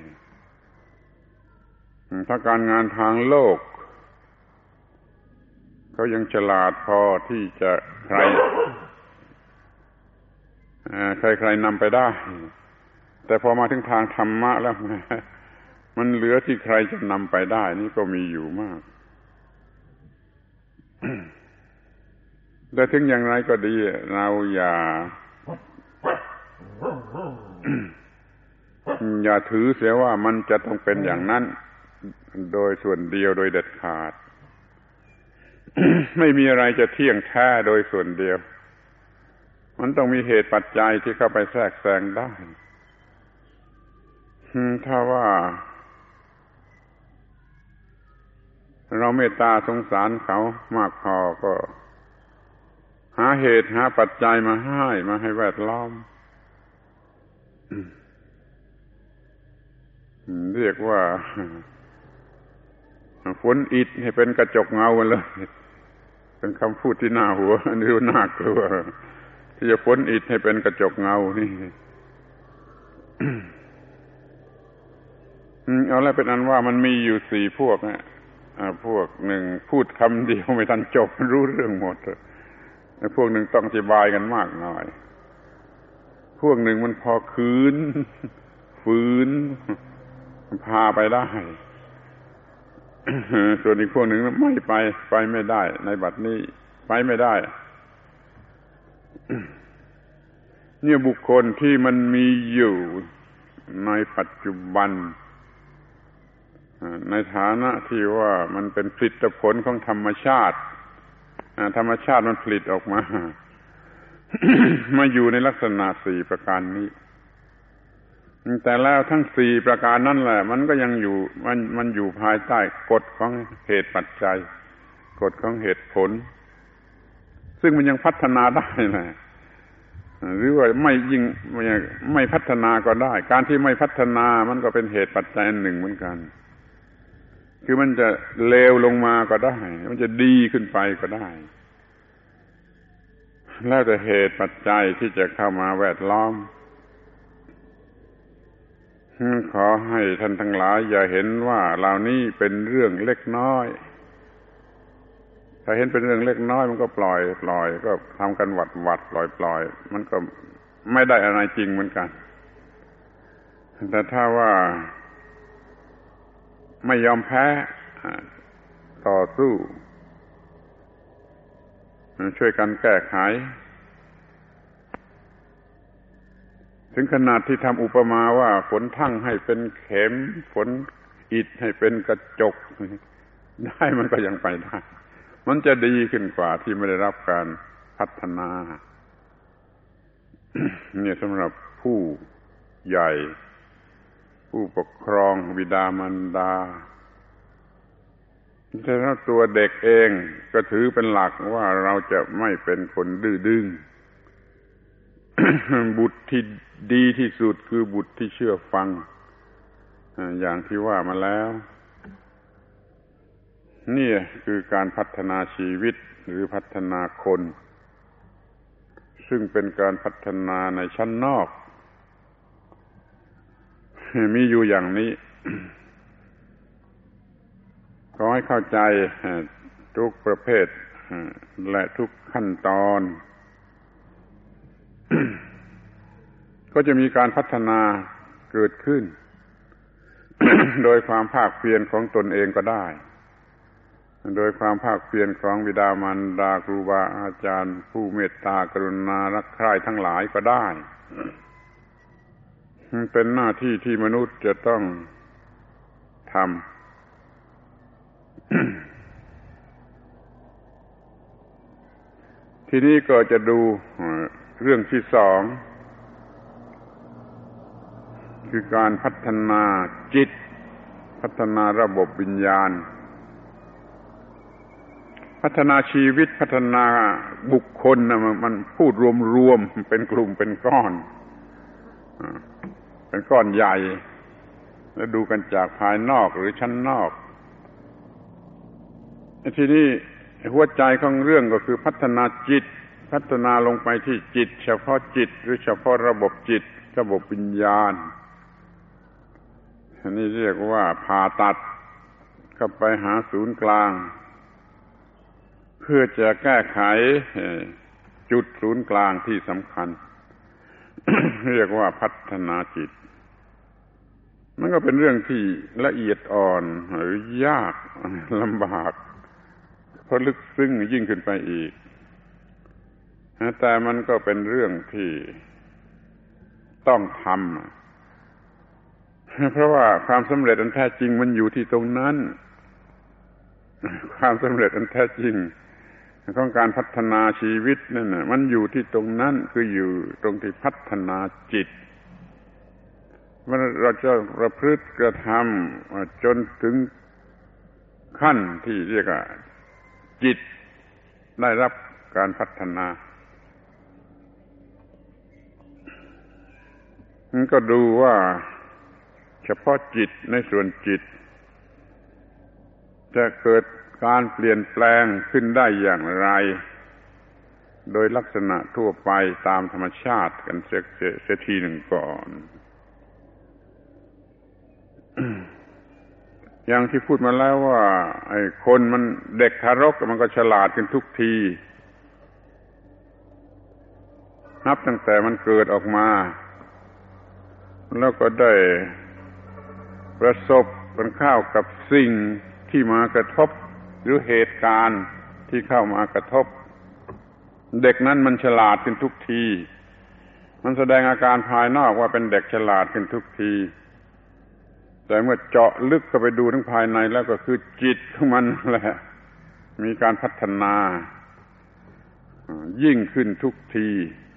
ถ้าการงานทางโลกเขายังฉลาดพอที่จะใครนำไปได้แต่พอมาถึงทางธรรมะแล้วมันเหลือที่ใครจะนำไปได้นี่ก็มีอยู่มาก แต่ถึงอย่างไรก็ดีเราอย่าถือเสียว่ามันจะต้องเป็นอย่างนั้นโดยส่วนเดียวโดยเด็ดขาด ไม่มีอะไรจะเที่ยงแท้โดยส่วนเดียวมันต้องมีเหตุปัจจัยที่เข้าไปแทรกแซงได้ถ้าว่าเราเมตตาสงสารเขามากพอก็หาเหตุหาปัจจัยมาให้แวดล้อมเรียกว่าฝนอิฐให้เป็นกระจกเงาเลยเป็นคำพูดที่น่าหัวหรือน่ากลัวที่จะฝนอิฐให้เป็นกระจกเงานี่เอาแล้วเป็นอันว่ามันมีอยู่4พวกนะพวกหนึ่งพูดคำเดียวไม่ทันจบรู้เรื่องหมดพวกหนึ่งต้องอธิบายกันมากหน่อยพวกหนึ่งมันพอคืนฝืนพาไปได้ ส่วนอีกพวกหนึ่งไม่ไปไม่ได้ในบัดนี้ไปไม่ได้ เนี่ยบุคคลที่มันมีอยู่ในปัจจุบันในฐานะที่ว่ามันเป็นผลิตผลของธรรมชาติธรรมชาติมันผลิตออกมา มาอยู่ในลักษณะ4ประการนี้แต่แล้วทั้ง4ประการนั่นแหละมันก็ยังอยู่มันอยู่ภายใต้กฎของเหตุปัจจัยกฎของเหตุผลซึ่งมันยังพัฒนาได้นะหรือว่าไม่พัฒนาก็ได้การที่ไม่พัฒนามันก็เป็นเหตุปัจจัยอันหนึ่งเหมือนกันคือมันจะเลวลงมาก็ได้มันจะดีขึ้นไปก็ได้แล้วแต่เหตุปัจจัยที่จะเข้ามาแวดล้อมขอให้ท่านทั้งหลายอย่าเห็นว่าเหล่านี้เป็นเรื่องเล็กน้อยถ้าเห็นเป็นเรื่องเล็กน้อยมันก็ปล่อยก็ทำกันหวัดปล่อยมันก็ไม่ได้อะไรจริงเหมือนกันแต่ถ้าว่าไม่ยอมแพ้ต่อสู้ช่วยกันแก้ไขถึงขนาดที่ทำอุปมาว่าฝนทั่งให้เป็นเข็มฝนอิฐให้เป็นกระจกได้มันก็ยังไปได้มันจะดีขึ้นกว่าที่ไม่ได้รับการพัฒนาเนี่ยสำหรับผู้ใหญ่ผู้ปกครองบิดามารดาแต่ถ้าตัวเด็กเองก็ถือเป็นหลักว่าเราจะไม่เป็นคนดื้อดึง บุตรที่ดีที่สุดคือบุตรที่เชื่อฟังอย่างที่ว่ามาแล้วนี่คือการพัฒนาชีวิตหรือพัฒนาคนซึ่งเป็นการพัฒนาในชั้นนอกมีอยู่อย่างนี้ ขอให้เข้าใจทุกประเภทและทุกขั้นตอน ก็จะมีการพัฒนาเกิดขึ้น โดยความภาคเพียรของตนเองก็ได้โดยความภาคเพียรของบิดามารดาครูบาอาจารย์ผู้เมตตากรุณารักใคร่ทั้งหลายก็ได้มันเป็นหน้าที่ที่มนุษย์จะต้องทำทีนี้ก็จะดูเรื่องที่สองคือการพัฒนาจิตพัฒนาระบบวิญญาณพัฒนาชีวิตพัฒนาบุคคลนะมันพูดรวมๆเป็นกลุ่มเป็นก้อนใหญ่แล้วดูกันจากภายนอกหรือชั้นนอกทีนี้หัวใจของเรื่องก็คือพัฒนาจิตพัฒนาลงไปที่จิตเฉพาะจิตหรือเฉพาะระบบจิตระบบวิญญาณอันนี้เรียกว่าผ่าตัดเข้าไปหาศูนย์กลางเพื่อจะแก้ไขจุดศูนย์กลางที่สำคัญ เรียกว่าพัฒนาจิตมันก็เป็นเรื่องที่ละเอียดอ่อนหรือยากลำบากเพราะลึกซึ้งยิ่งขึ้นไปอีกแต่มันก็เป็นเรื่องที่ต้องทำเพราะว่าความสำเร็จอันแท้จริงมันอยู่ที่ตรงนั้นความสำเร็จอันแท้จริงของการพัฒนาชีวิตนั่นน่ะมันอยู่ที่ตรงนั้นคืออยู่ตรงที่พัฒนาจิตว่าเราจะประพฤติกระทำจนถึงขั้นที่เรียกว่าจิตได้รับการพัฒนามันก็ดูว่าเฉพาะจิตในส่วนจิตจะเกิดการเปลี่ยนแปลงขึ้นได้อย่างไรโดยลักษณะทั่วไปตามธรรมชาติกันเสียทีหนึ่งก่อน อย่างที่พูดมาแล้วว่าไอ้คนมันเด็กทารกมันก็ฉลาดขึ้นทุกทีนับตั้งแต่มันเกิดออกมาแล้วก็ได้ประสบกันเข้ากับสิ่งที่มากระทบหรือเหตุการณ์ที่เข้ามากระทบเด็กนั้นมันฉลาดขึ้นทุกทีมันแสดงอาการภายนอกว่าเป็นเด็กฉลาดขึ้นทุกทีแต่เมื่อเจาะลึกเข้าไปดูทั้งภายในแล้วก็คือจิตของมันแหละมีการพัฒนายิ่งขึ้นทุกที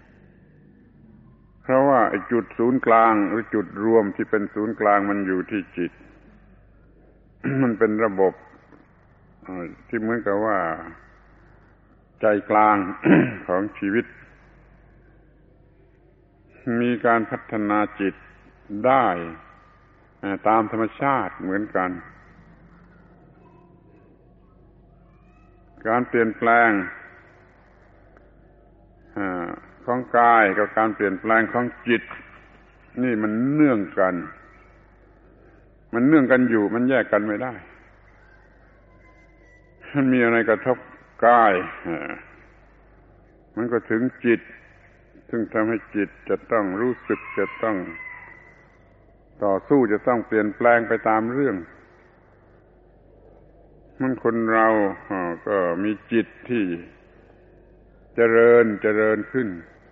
เพราะว่าไอ้จุดศูนย์กลางหรือจุดรวมที่เป็นศูนย์กลางมันอยู่ที่จิต มันเป็นระบบที่เหมือนกับว่าใจกลาง ของชีวิตมีการพัฒนาจิตได้ตามธรรมชาติเหมือนกันการเปลี่ยนแปลงของกายกับการเปลี่ยนแปลงของจิตนี่มันเนื่องกันอยู่มันแยกกันไม่ได้มันมีอะไรกระทบกายมันก็ถึงจิตซึ่งทำให้จิตจะต้องรู้สึกจะต้องต่อสู้จะต้องเปลี่ยนแปลงไปตามเรื่องมันคนเราก็มีจิตที่เจริญขึ้น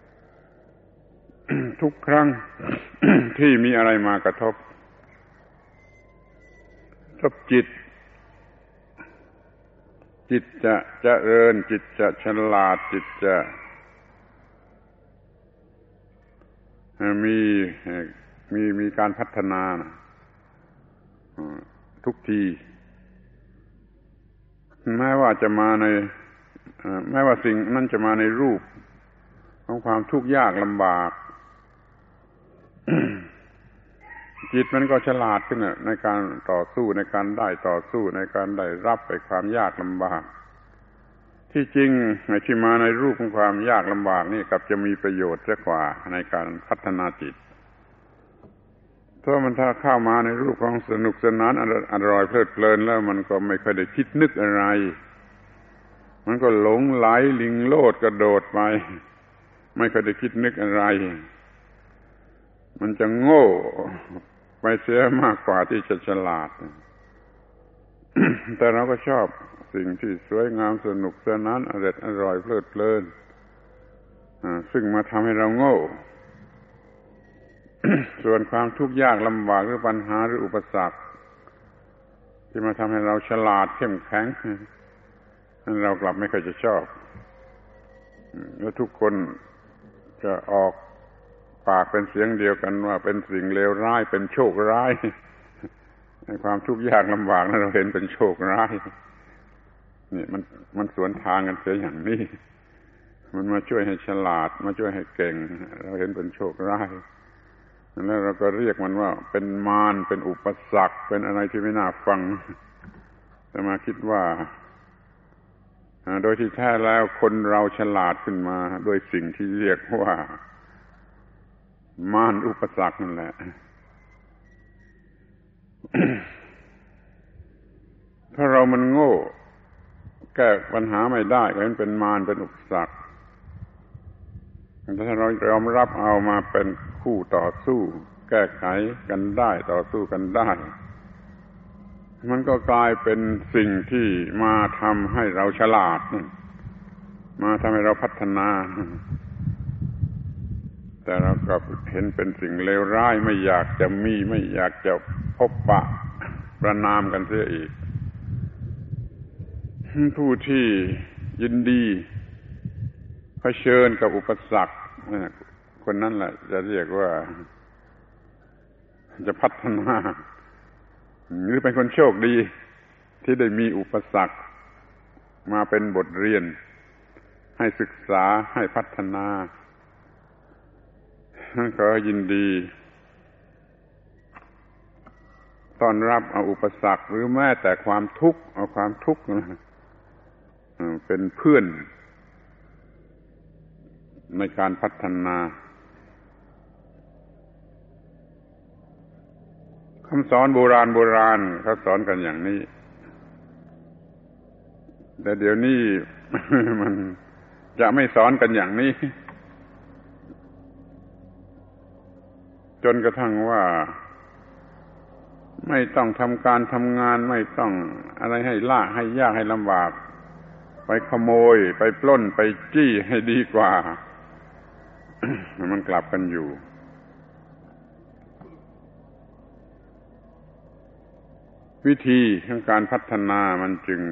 ทุกครั้ง ที่มีอะไรมากระทบจิตจะเจริญจิตจะฉลาดจิตจะมีการพัฒนาทุกทีแม้ว่าสิ่งนั้นจะมาในรูปของความทุกข์ยากลำบาก จิตมันก็ฉลาดขึ้นในการต่อสู้ในการได้ต่อสู้ในการได้รับไปความยากลำบากที่จริงที่มาในรูปของความยากลำบากนี่กลับจะมีประโยชน์เสียกว่าในการพัฒนาจิตเพราะมันถ้าเข้ามาในรูปของสนุกสนานอร่อยเพลิดเพลินแล้วมันก็ไม่เคยได้คิดนึกอะไรมันก็หลงไหลลิงโลดกระโดดไปไม่เคยได้คิดนึกอะไรมันจะโง่ไปเสียมากกว่าที่จะฉลาด แต่เราก็ชอบสิ่งที่สวยงามสนุกสนานอร่อยเพลิดเพลินซึ่งมาทำให้เราโง่ ส่วนความทุกข์ยากลำบากหรือปัญหาหรืออุปสรรคที่มาทำให้เราฉลาดเข้มแข็งนั้นเรากลับไม่เคยจะชอบแล้วทุกคนจะออกปากเป็นเสียงเดียวกันว่าเป็นสิ่งเลวร้ายเป็นโชคร้ายในความทุกข์ยากลำบากนั้นเราเห็นเป็นโชคร้ายนี่มันสวนทางกันเสียอย่างนี้มันมาช่วยให้ฉลาดมาช่วยให้เก่งเราเห็นเป็นโชคร้ายแล้วเราก็เรียกมันว่าเป็นมารเป็นอุปสรรคเป็นอะไรที่ไม่น่าฟังแต่มาคิดว่าโดยที่แท้แล้วคนเราฉลาดขึ้นมาโดยสิ่งที่เรียกว่ามารอุปสรรคนั่นแหละ ถ้าเรามันโง่แก้ปัญหาไม่ได้ก็มันเป็นมารเป็นอุปสรรคถ้าเรายอมรับเอามาเป็นคู่ต่อสู้แก้ไขกันได้ต่อสู้กันได้มันก็กลายเป็นสิ่งที่มาทำให้เราฉลาดมาทำให้เราพัฒนาแต่เราก็เห็นเป็นสิ่งเลวร้ายไม่อยากจะมีไม่อยากจะพบปะประนามกันเสียอีกผู้ที่ยินดีเผชิญกับอุปสรรคคนนั้นแหละจะเรียกว่าจะพัฒนาหรือเป็นคนโชคดีที่ได้มีอุปสรรคมาเป็นบทเรียนให้ศึกษาให้พัฒนาก็ยินดีต้อนรับเอาอุปสรรคหรือแม้แต่ความทุกข์เอาความทุกข์เป็นเพื่อนในการพัฒนาคำสอนโบราณเขาสอนกันอย่างนี้แต่เดี๋ยวนี้ มันจะไม่สอนกันอย่างนี้จนกระทั่งว่าไม่ต้องทำการทำงานไม่ต้องอะไรให้ยากให้ลำบากไปขโมยไปปล้นไปจี้ให้ดีกว่า มันกลับกันอยู่วิธีของการพัฒนามันจึง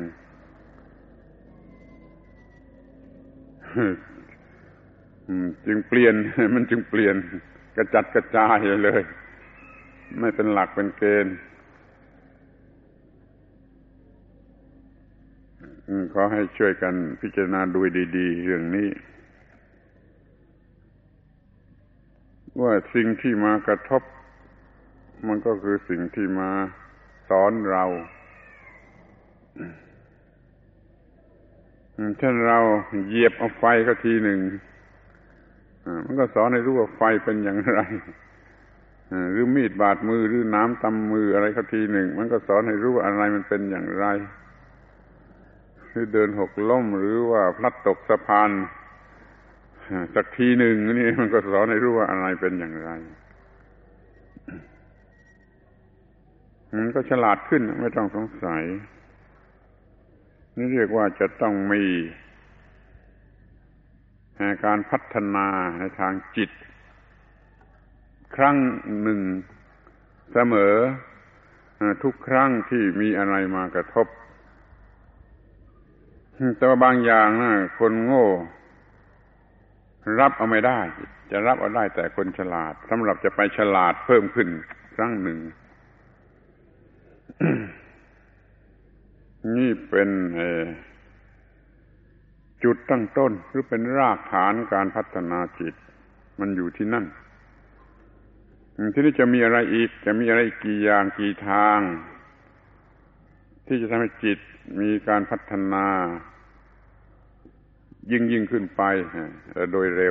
เปลี่ยนมันจึงเปลี่ยนกระจัดกระจายเลยไม่เป็นหลักเป็นเกณฑ์ขอให้ช่วยกันพิจารณาดูดีๆเรื่องนี้ว่าสิ่งที่มากระทบมันก็คือสิ่งที่มาสอนเราเช่นเราเหยียบเอาไฟก็ทีหนึ่งมันก็สอนให้รู้ว่าไฟเป็นอย่างไรหรือมีดบาดมือหรือน้ำตำมืออะไรก็ทีหนึ่งมันก็สอนให้รู้ว่าอะไรมันเป็นอย่างไรหรือเดินหกล้มหรือว่าพลัดตกสะพานสักทีหนึ่งนี่มันก็สอนให้รู้ว่าอะไรเป็นอย่างไรมันก็ฉลาดขึ้นไม่ต้องสงสัยนี่เรียกว่าจะต้องมีการพัฒนาในทางจิตครั้งหนึ่งเสมอทุกครั้งที่มีอะไรมากระทบแต่ว่าบางอย่างนะคนโง่รับเอาไม่ได้จะรับเอาได้แต่คนฉลาดสำหรับจะไปฉลาดเพิ่มขึ้นครั้งหนึ่ง นี่เป็นจุดตั้งต้นหรือเป็นรากฐานการพัฒนาจิตมันอยู่ที่นั่นที่นี่จะมีอะไรอีกจะมีอะไรกี่อย่างกี่ทางที่จะทำให้จิตมีการพัฒนายิ่งขึ้นไปโดยเร็ว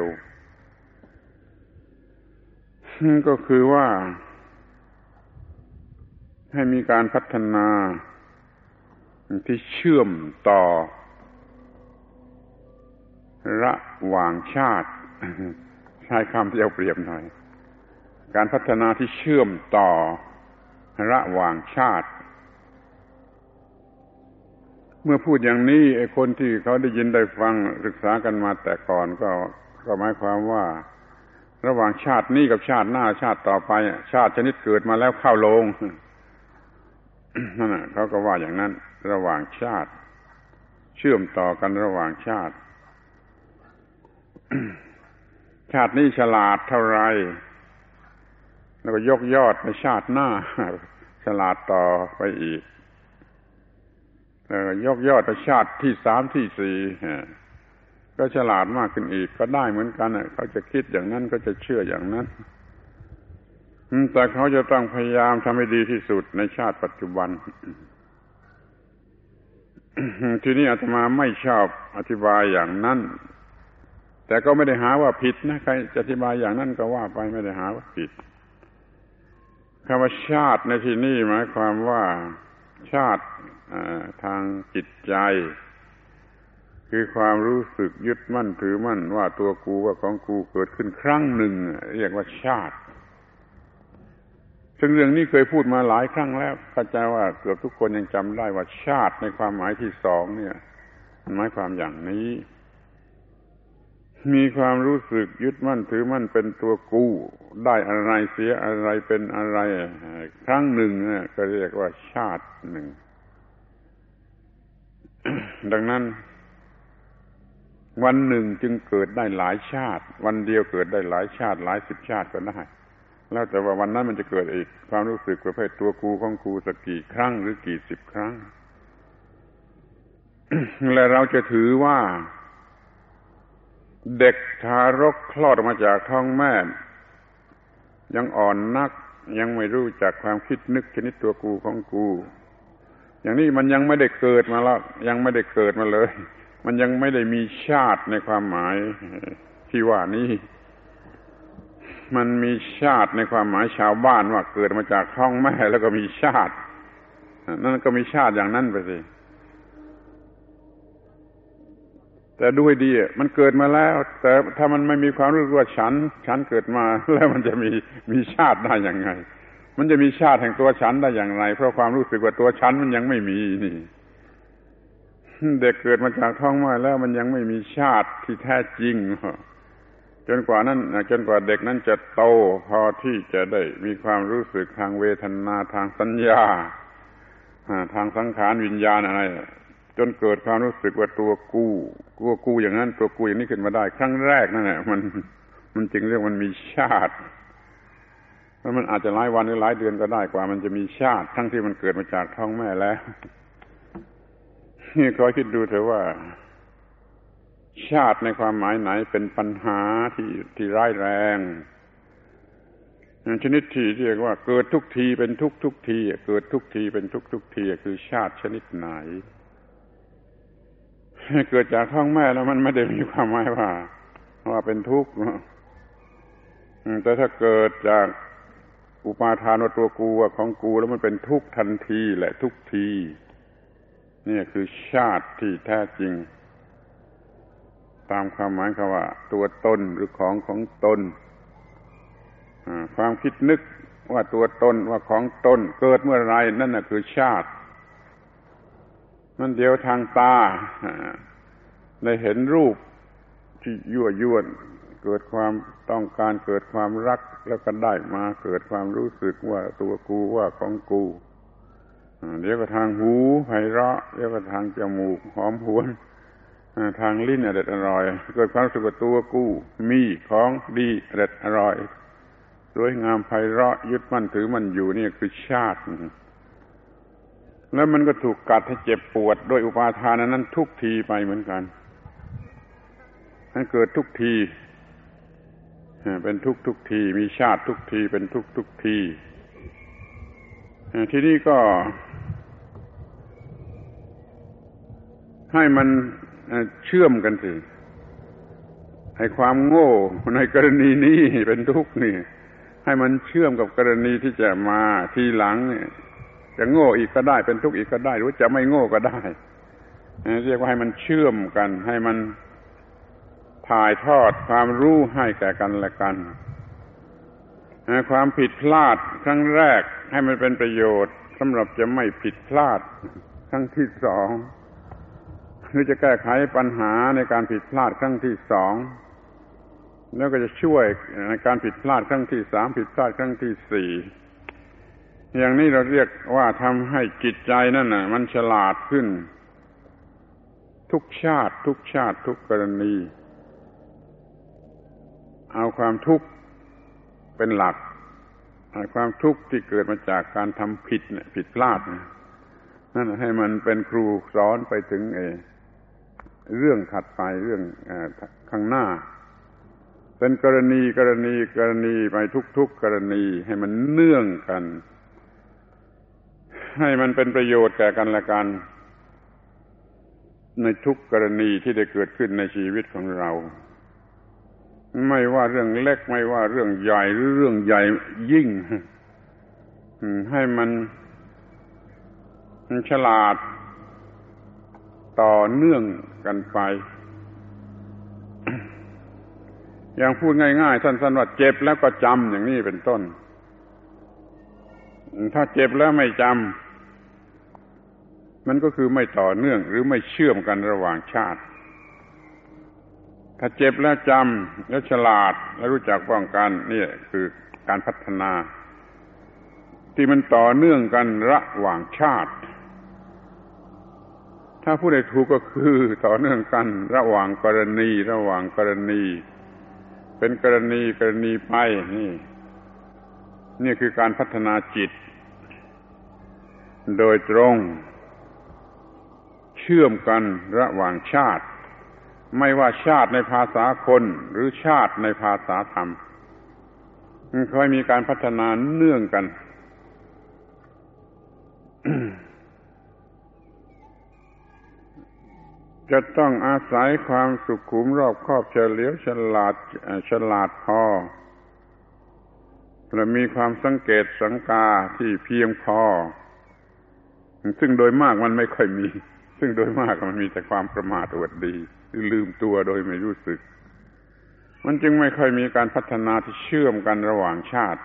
ก็คือว่าให้มีการพัฒนาที่เชื่อมต่อระหว่างชาติใช้คำที่เอาเปรียบหน่อยการพัฒนาที่เชื่อมต่อระหว่างชาติเมื่อพูดอย่างนี้ไอ้คนที่เขาได้ยินได้ฟังศึกษากันมาแต่ก่อนก็หมายความว่าระหว่างชาตินี้กับชาติหน้าชาติต่อไปชาติชนิดเกิดมาแล้วเข้าโลงนั่นน่ะเขาก็ว่าอย่างนั้นระหว่างชาติเชื่อมต่อกันระหว่างชาติ ชาตินี้ฉลาดเท่าไรแล้วก็ยกยอดในชาติหน้าฉลาดต่อไปอีกแล้วก็ยกยอดไปชาติที่สามที่สี่ก็ฉลาดมากขึ้นอีกก็ได้เหมือนกันเขาจะคิดอย่างนั้นก็จะเชื่ออย่างนั้นแต่เขาจะต้องพยายามทำให้ดีที่สุดในชาติปัจจุบัน ทีนี้อาตมาไม่ชอบอธิบายอย่างนั้นแต่ก็ไม่ได้หาว่าผิดนะใครจะอธิบายอย่างนั้นก็ว่าไปไม่ได้หาว่าผิดคำว่าชาติในที่นี้หมายความว่าชาติทางจิตใจคือความรู้สึกยึดมั่นถือมั่นว่าตัวกูว่าของกูเกิดขึ้นครั้งหนึ่งเรียกว่าชาติซึ่งเรื่องนี้เคยพูดมาหลายครั้งแล้วเข้าใจว่าเกือบทุกคนยังจำได้ว่าชาติในความหมายที่สองเนี่ยมันหมายความอย่างนี้มีความรู้สึกยึดมั่นถือมั่นเป็นตัวกูได้อะไรเสียอะไรเป็นอะไรครั้งหนึ่งเนี่ยก็เรียกว่าชาติหนึ่ง ดังนั้นวันหนึ่งจึงเกิดได้หลายชาติวันเดียวเกิดได้หลายชาติหลายสิบชาติก็ได้แล้วแต่ว่าวันนั้นมันจะเกิดอีกความรู้สึกประเภทตัวกูของกูสักกี่ครั้งหรือกี่สิบครั้ง และเราจะถือว่าเด็กทารกคลอดออกมาจากท้องแม่ยังอ่อนนักยังไม่รู้จักความคิดนึกชนิดตัวกูของกูอย่างนี้มันยังไม่ได้เกิดมาแล้วยังไม่ได้เกิดมาเลยมันยังไม่ได้มีชาติในความหมายที่ว่านี้มันมีชาติในความหมายชาวบ้านว่าเกิดมาจากท้องแม่แล้วก็มีชาตินั่นก็มีชาติอย่างนั้นไปสิแต่ด้วยดีมันเกิดมาแล้วแต่ถ้ามันไม่มีความรู้สึกว่าฉันเกิดมาแล้วมันจะมีชาติได้อย่างไงมันจะมีชาติแห่งตัวฉันได้อย่างไรเพราะความรู้สึกว่าตัวฉันมันยังไม่มีนี่เด็กเกิดมาจากท้องแม่แล้วมันยังไม่มีชาติที่แท้จริงจนกว่าเด็กนั้นจะโตพอที่จะได้มีความรู้สึกทางเวทนาทางสัญญาทางสังขารวิญญาณอะไรจนเกิดความรู้สึกว่าตัวกูอย่างนั้นตัวกูอย่างนี้ขึ้นมาได้ครั้งแรกนั่นแหละมันจึงเรียกมันมีชาติแล้วมันอาจจะหลายวันหรือหลายเดือนก็ได้กว่ามันจะมีชาติทั้งที่มันเกิดมาจากท้องแม่แล้วนี่ขอคิดดูเถอะว่าชาติในความหมายไหนเป็นปัญหาที่ร้ายแรงชนิดที่เรียกว่าเกิดทุกทีเป็นทุกทีเกิดทุกทีเป็นทุกทีคือชาติชนิดไหนเกิดจากท้องแม่แล้วมันไม่ได้มีความหมายว่าเป็นทุกข์แต่ถ้าเกิดจากอุปาทานว่าตัวกูว่าของกูแล้วมันเป็นทุกข์ทันทีและทุกทีนี่คือชาติที่แท้จริงตามความหมายคำว่าตัวตนหรือของตนความคิดนึกว่าตัวตนว่าของตนเกิดเมื่อไรนั่นน่ะคือชาติมันเดียวทางตาได้เห็นรูปที่ยั่วยวนเกิดความต้องการเกิดความรักแล้วก็ได้มาเกิดความรู้สึกว่าตัวกูว่าของกูเดี๋ยวก็ทางหูไพเราะเดี๋ยวก็ทางจมูกหอมหวนทางลิ้นอร่อยเกิดความรู้สึกว่าตัวกูมีของดีอร่อยสวยงามไพเราะยึดมั่นถือมันอยู่นี่คือชาติแล้วมันก็ถูกกัดให้เจ็บปวดโดยอุปาทานนั้นทุกทีไปเหมือนกันมันเกิดทุกทีเป็นทุกทีมีชาติทุกทีเป็นทุกทีที่นี่ก็ให้มันเชื่อมกันสิให้ความโง่ในกรณีนี้เป็นทุกข์นี่ให้มันเชื่อมกับกรณีที่จะมาทีหลังจะโง่อีกก็ได้เป็นทุกข์อีกก็ได้หรือจะไม่โง่ก็ได้เรียกว่าให้มันเชื่อมกันให้มันถ่ายทอดความรู้ให้แก่กันและกันความผิดพลาดครั้งแรกให้มันเป็นประโยชน์สำหรับจะไม่ผิดพลาดครั้งที่สองหรือจะแก้ไขปัญหาในการผิดพลาดครั้งที่สองแล้วก็จะช่วยในการผิดพลาดครั้งที่สามผิดพลาดครั้งที่สี่อย่างนี้เราเรียกว่าทำให้จิตใจนั่นน่ะมันฉลาดขึ้นทุกชาติทุกกรณีเอาความทุกข์เป็นหลักความทุกข์ที่เกิดมาจากการทำผิดเนี่ยผิดพลาดนั่นให้มันเป็นครูสอนไปถึงเรื่องถัดไปเรื่องข้างหน้าเป็นกรณีไปทุกกรณีให้มันเนื่องกันให้มันเป็นประโยชน์แก่กันและกันในทุกกรณีที่ได้เกิดขึ้นในชีวิตของเราไม่ว่าเรื่องเล็กไม่ว่าเรื่องใหญ่หรือเรื่องใหญ่ยิ่งให้มันฉลาดต่อเนื่องกันไปอย่างพูดง่ายๆสั้นๆว่าเจ็บแล้วก็จำอย่างนี้เป็นต้นถ้าเจ็บแล้วไม่จำมันก็คือไม่ต่อเนื่องหรือไม่เชื่อมกันระหว่างชาติถ้าเจ็บแล้วจำแล้วฉลาดแล้วรู้จักป้องกันนี่คือการพัฒนาที่มันต่อเนื่องกันระหว่างชาติถ้าพูดได้ถูกก็คือต่อเนื่องกันระหว่างกรณีเป็นกรณีไปนี่คือการพัฒนาจิตโดยตรงเชื่อมกันระหว่างชาติไม่ว่าชาติในภาษาคนหรือชาติในภาษาธรรมมันค่อยมีการพัฒนาเนื่องกัน จะต้องอาศัยความสุขุมรอบคอบเฉลียวฉลาดพอและมีความสังเกตสังกาที่เพียงพอซึ่งโดยมากมันไม่ค่อยมีซึ่งโดยมากมันมีแต่ความประมาทอวดดีหรือลืมตัวโดยไม่รู้สึกมันจึงไม่ค่อยมีการพัฒนาที่เชื่อมกันระหว่างชาติ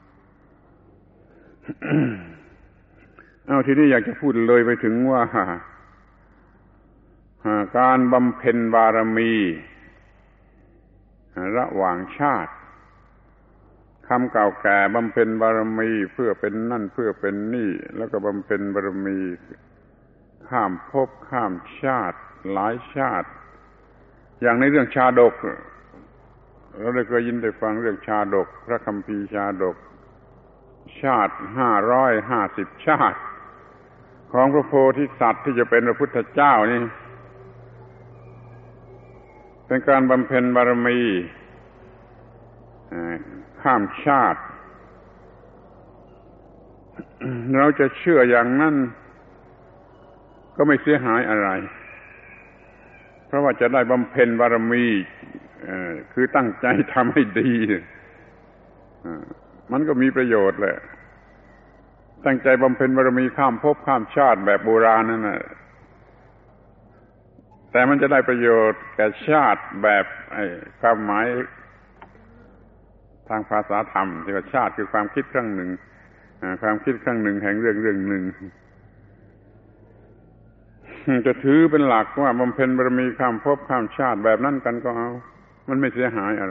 ทีนี้อยากจะพูดเลยไปถึงว่าการบำเพ็ญบารมีระหว่างชาติคำเก่าแก่บำเพ็ญบารมีเพื่อเป็นนั่นเพื่อเป็นนี่แล้วก็บำเพ็ญบารมีข้ามภพข้ามชาติหลายชาติอย่างในเรื่องชาดกเราได้เคยยินได้ฟังเรื่องชาดกพระคัมภีร์ชาดกชาติ550ชาติของพระโพธิสัตว์ที่จะเป็นพระพุทธเจ้านี่เป็นการบำเพ็ญบารมีข้ามชาติเราจะเชื่ออย่างนั้นก็ไม่เสียหายอะไรเพราะว่าจะได้บำเพ็ญบารมีคือตั้งใจทำให้ดีมันก็มีประโยชน์แหละตั้งใจบำเพ็ญบารมีข้ามภพข้ามชาติแบบโบราณนั่นแหละแต่มันจะได้ประโยชน์แก่ชาติแบบความหมายทางภาษาธรรมที่ว่าชาติคือความคิดครั้งหนึ่งความคิดครั้งหนึ่งแห่งเรื่องหนึ่งจะถือเป็นหลักว่าบำเพ็ญบารมีข้ามภพข้ามชาติแบบนั้นกันก็เอามันไม่เสียหายอะไร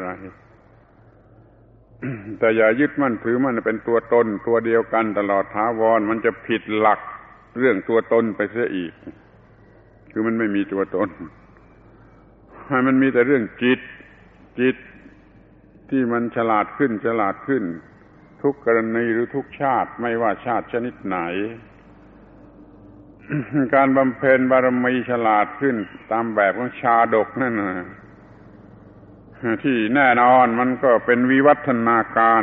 แต่อย่ายึดมั่นถือมั่นเป็นตัวตนตัวเดียวกันตลอดถาวรมันจะผิดหลักเรื่องตัวตนไปเสียอีกคือมันไม่มีตัวตนให้มันมีแต่เรื่องจิตที่มันฉลาดขึ้นทุกกรณีหรือทุกชาติไม่ว่าชาติชนิดไหน การบำเพ็ญบารมีฉลาดขึ้นตามแบบของชาดกนั่นนะที่แน่นอนมันก็เป็นวิวัฒนาการ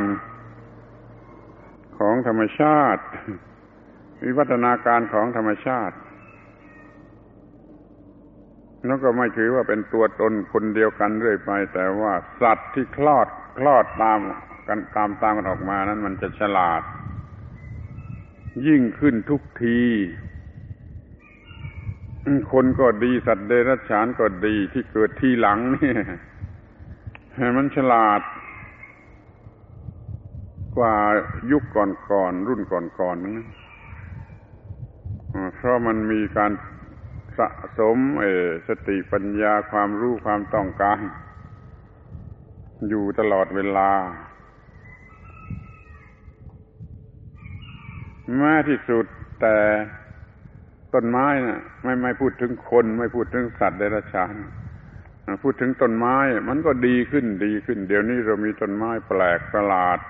ของธรรมชาติวิวัฒนาการของธรรมชาติแล้วก็ไม่ถือว่าเป็นตัวตนคนเดียวกันเรื่อยไปแต่ว่าสัตว์ที่คลอดตามกันออกมานั้นมันจะฉลาดยิ่งขึ้นทุกทีคนก็ดีสัตว์เดรัจฉานก็ดีที่เกิดทีหลังเนี่ยมันฉลาดกว่ายุคก่อนรุ่นก่อนนั้นเพราะมันมีการสะสมสติปัญญาความรู้ความต้องการอยู่ตลอดเวลาแม้ที่สุดแต่ต้นไม้น่ะไม่พูดถึงคนไม่พูดถึงสัตว์เดรัจฉานพูดถึงต้นไม้มันก็ดีขึ้นเดี๋ยวนี้เรามีต้นไม้แปลกประหลาด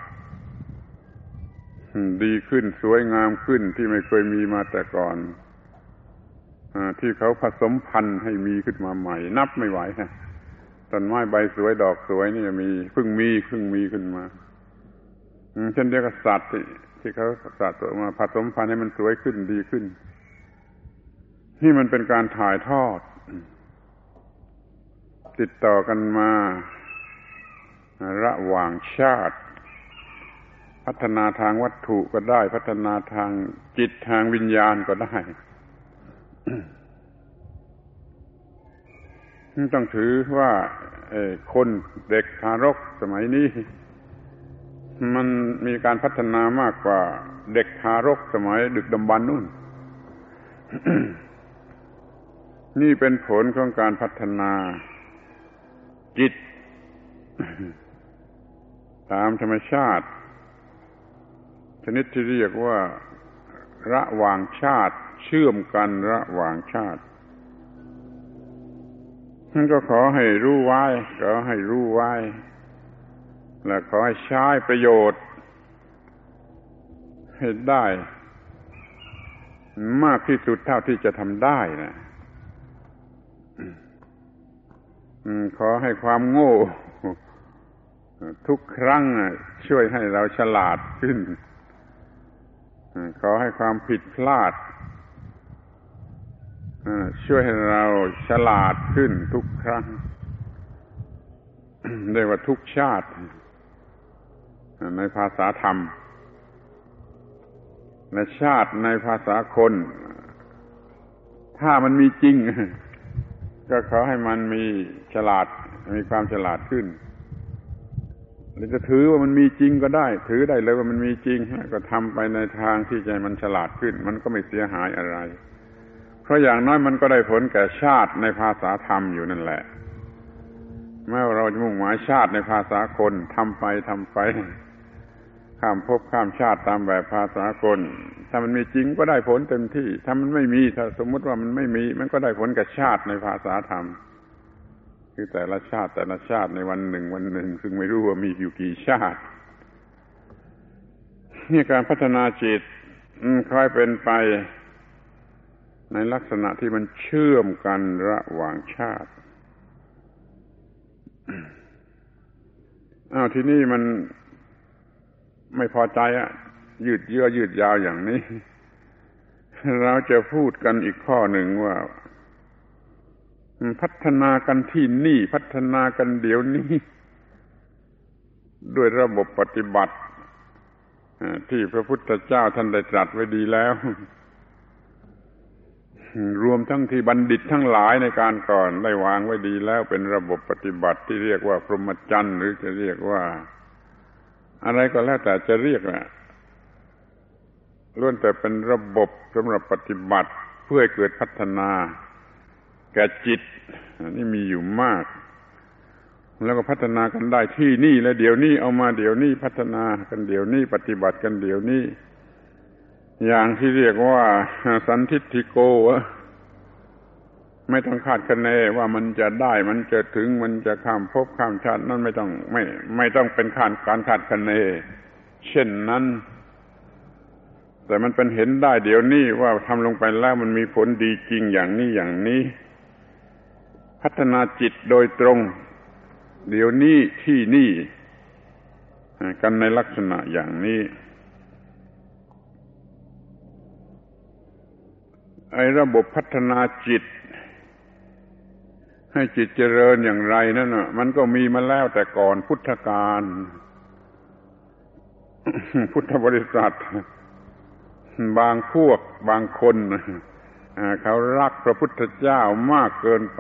ดีขึ้นสวยงามขึ้นที่ไม่เคยมีมาแต่ก่อนที่เขาผสมพันธุ์ให้มีขึ้นมาใหม่นับไม่ไหวต้นไม้ใบสวยดอกสวยนี่มีเพิ่งมีขึ้นมาเช่นเดียวกับสัตว์ที่เขาสะสมมาผสมพันธุ์ให้มันสวยขึ้นดีขึ้นนี่มันเป็นการถ่ายทอดติดต่อกันมาระหว่างชาติพัฒนาทางวัตถุก็ได้พัฒนาทางจิตทางวิญญาณก็ได้ต้องถือว่าคนเด็กทารกสมัยนี้มันมีการพัฒนามากกว่าเด็กทารกสมัยดึกดำบรรพ์นู่น นี่เป็นผลของการพัฒนาจิตตามธรรมชาติชนิดที่เรียกว่าระหว่างชาติเชื่อมกันระหว่างชาตินั่นก็ขอให้รู้ไว้และขอให้ใช้ประโยชน์ให้ได้มากที่สุดเท่าที่จะทำได้นะขอให้ความโง่ทุกครั้งช่วยให้เราฉลาดขึ้นขอให้ความผิดพลาดช่วยให้เราฉลาดขึ้นทุกครั้งเรียกว่าทุกชาติในภาษาธรรมและชาติในภาษาคนถ้ามันมีจริงก็ขอให้มันมีความฉลาดขึ้นหรือจะถือว่ามันมีจริงก็ได้ถือได้เลยว่ามันมีจริงก็ทำไปในทางที่จะให้มันฉลาดขึ้นมันก็ไม่เสียหายอะไรเพราะอย่างน้อยมันก็ได้ผลแก่ชาติในภาษาธรรมอยู่นั่นแหละแม้ว่าเราจะมุ่งหมายชาติในภาษาคนทำไปข้ามภพข้ามชาติตามแบบภาษาคนถ้ามันมีจริงก็ได้ผลเต็มที่ถ้ามันไม่มีถ้าสมมุติว่ามันไม่มีมันก็ได้ผลกับชาติในภาษาธรรมคือแต่ละชาติในวันหนึ่งซึ่งไม่รู้ว่ามีอยู่กี่ชาตินี่การพัฒนาจิตค่อยเป็นไปในลักษณะที่มันเชื่อมกันระหว่างชาติทีนี้มันไม่พอใจยืดเยื้อยืดยาวอย่างนี้เราจะพูดกันอีกข้อหนึ่งว่าพัฒนากันที่นี่พัฒนากันเดี๋ยวนี้ด้วยระบบปฏิบัติที่พระพุทธเจ้าท่านได้ตรัสไว้ดีแล้วรวมทั้งที่บัณฑิตทั้งหลายในการก่อนได้วางไว้ดีแล้วเป็นระบบปฏิบัติที่เรียกว่าพรหมจรรย์หรือจะเรียกว่าอะไรก็แล้วแต่จะเรียกล้วนแต่เป็นระบบสำหรับปฏิบัติเพื่อให้เกิดพัฒนาแก่จิตนี่มีอยู่มากแล้วก็พัฒนากันได้ที่นี่และเดี๋ยวนี้เอามาเดี๋ยวนี้พัฒนากันเดี๋ยวนี้ปฏิบัติกันเดี๋ยวนี้อย่างที่เรียกว่าสันทิฏฐิโกไม่ต้องคาดคะเนว่ามันจะได้มันจะถึงมันจะข้ามภพข้ามชาตินั่นไม่ต้องเป็นการคาดคะเนเช่นนั้นแต่มันเป็นเห็นได้เดี๋ยวนี้ว่าทำลงไปแล้วมันมีผลดีจริงอย่างนี้พัฒนาจิตโดยตรงเดี๋ยวนี้ที่นี่กันในลักษณะอย่างนี้ระบบพัฒนาจิตให้จิตเจริญอย่างไรนั่นน่ะมันก็มีมาแล้วแต่ก่อนพุทธกาลพุทธบริษัทบางพวกบางคนเขารักพระพุทธเจ้ามากเกินไป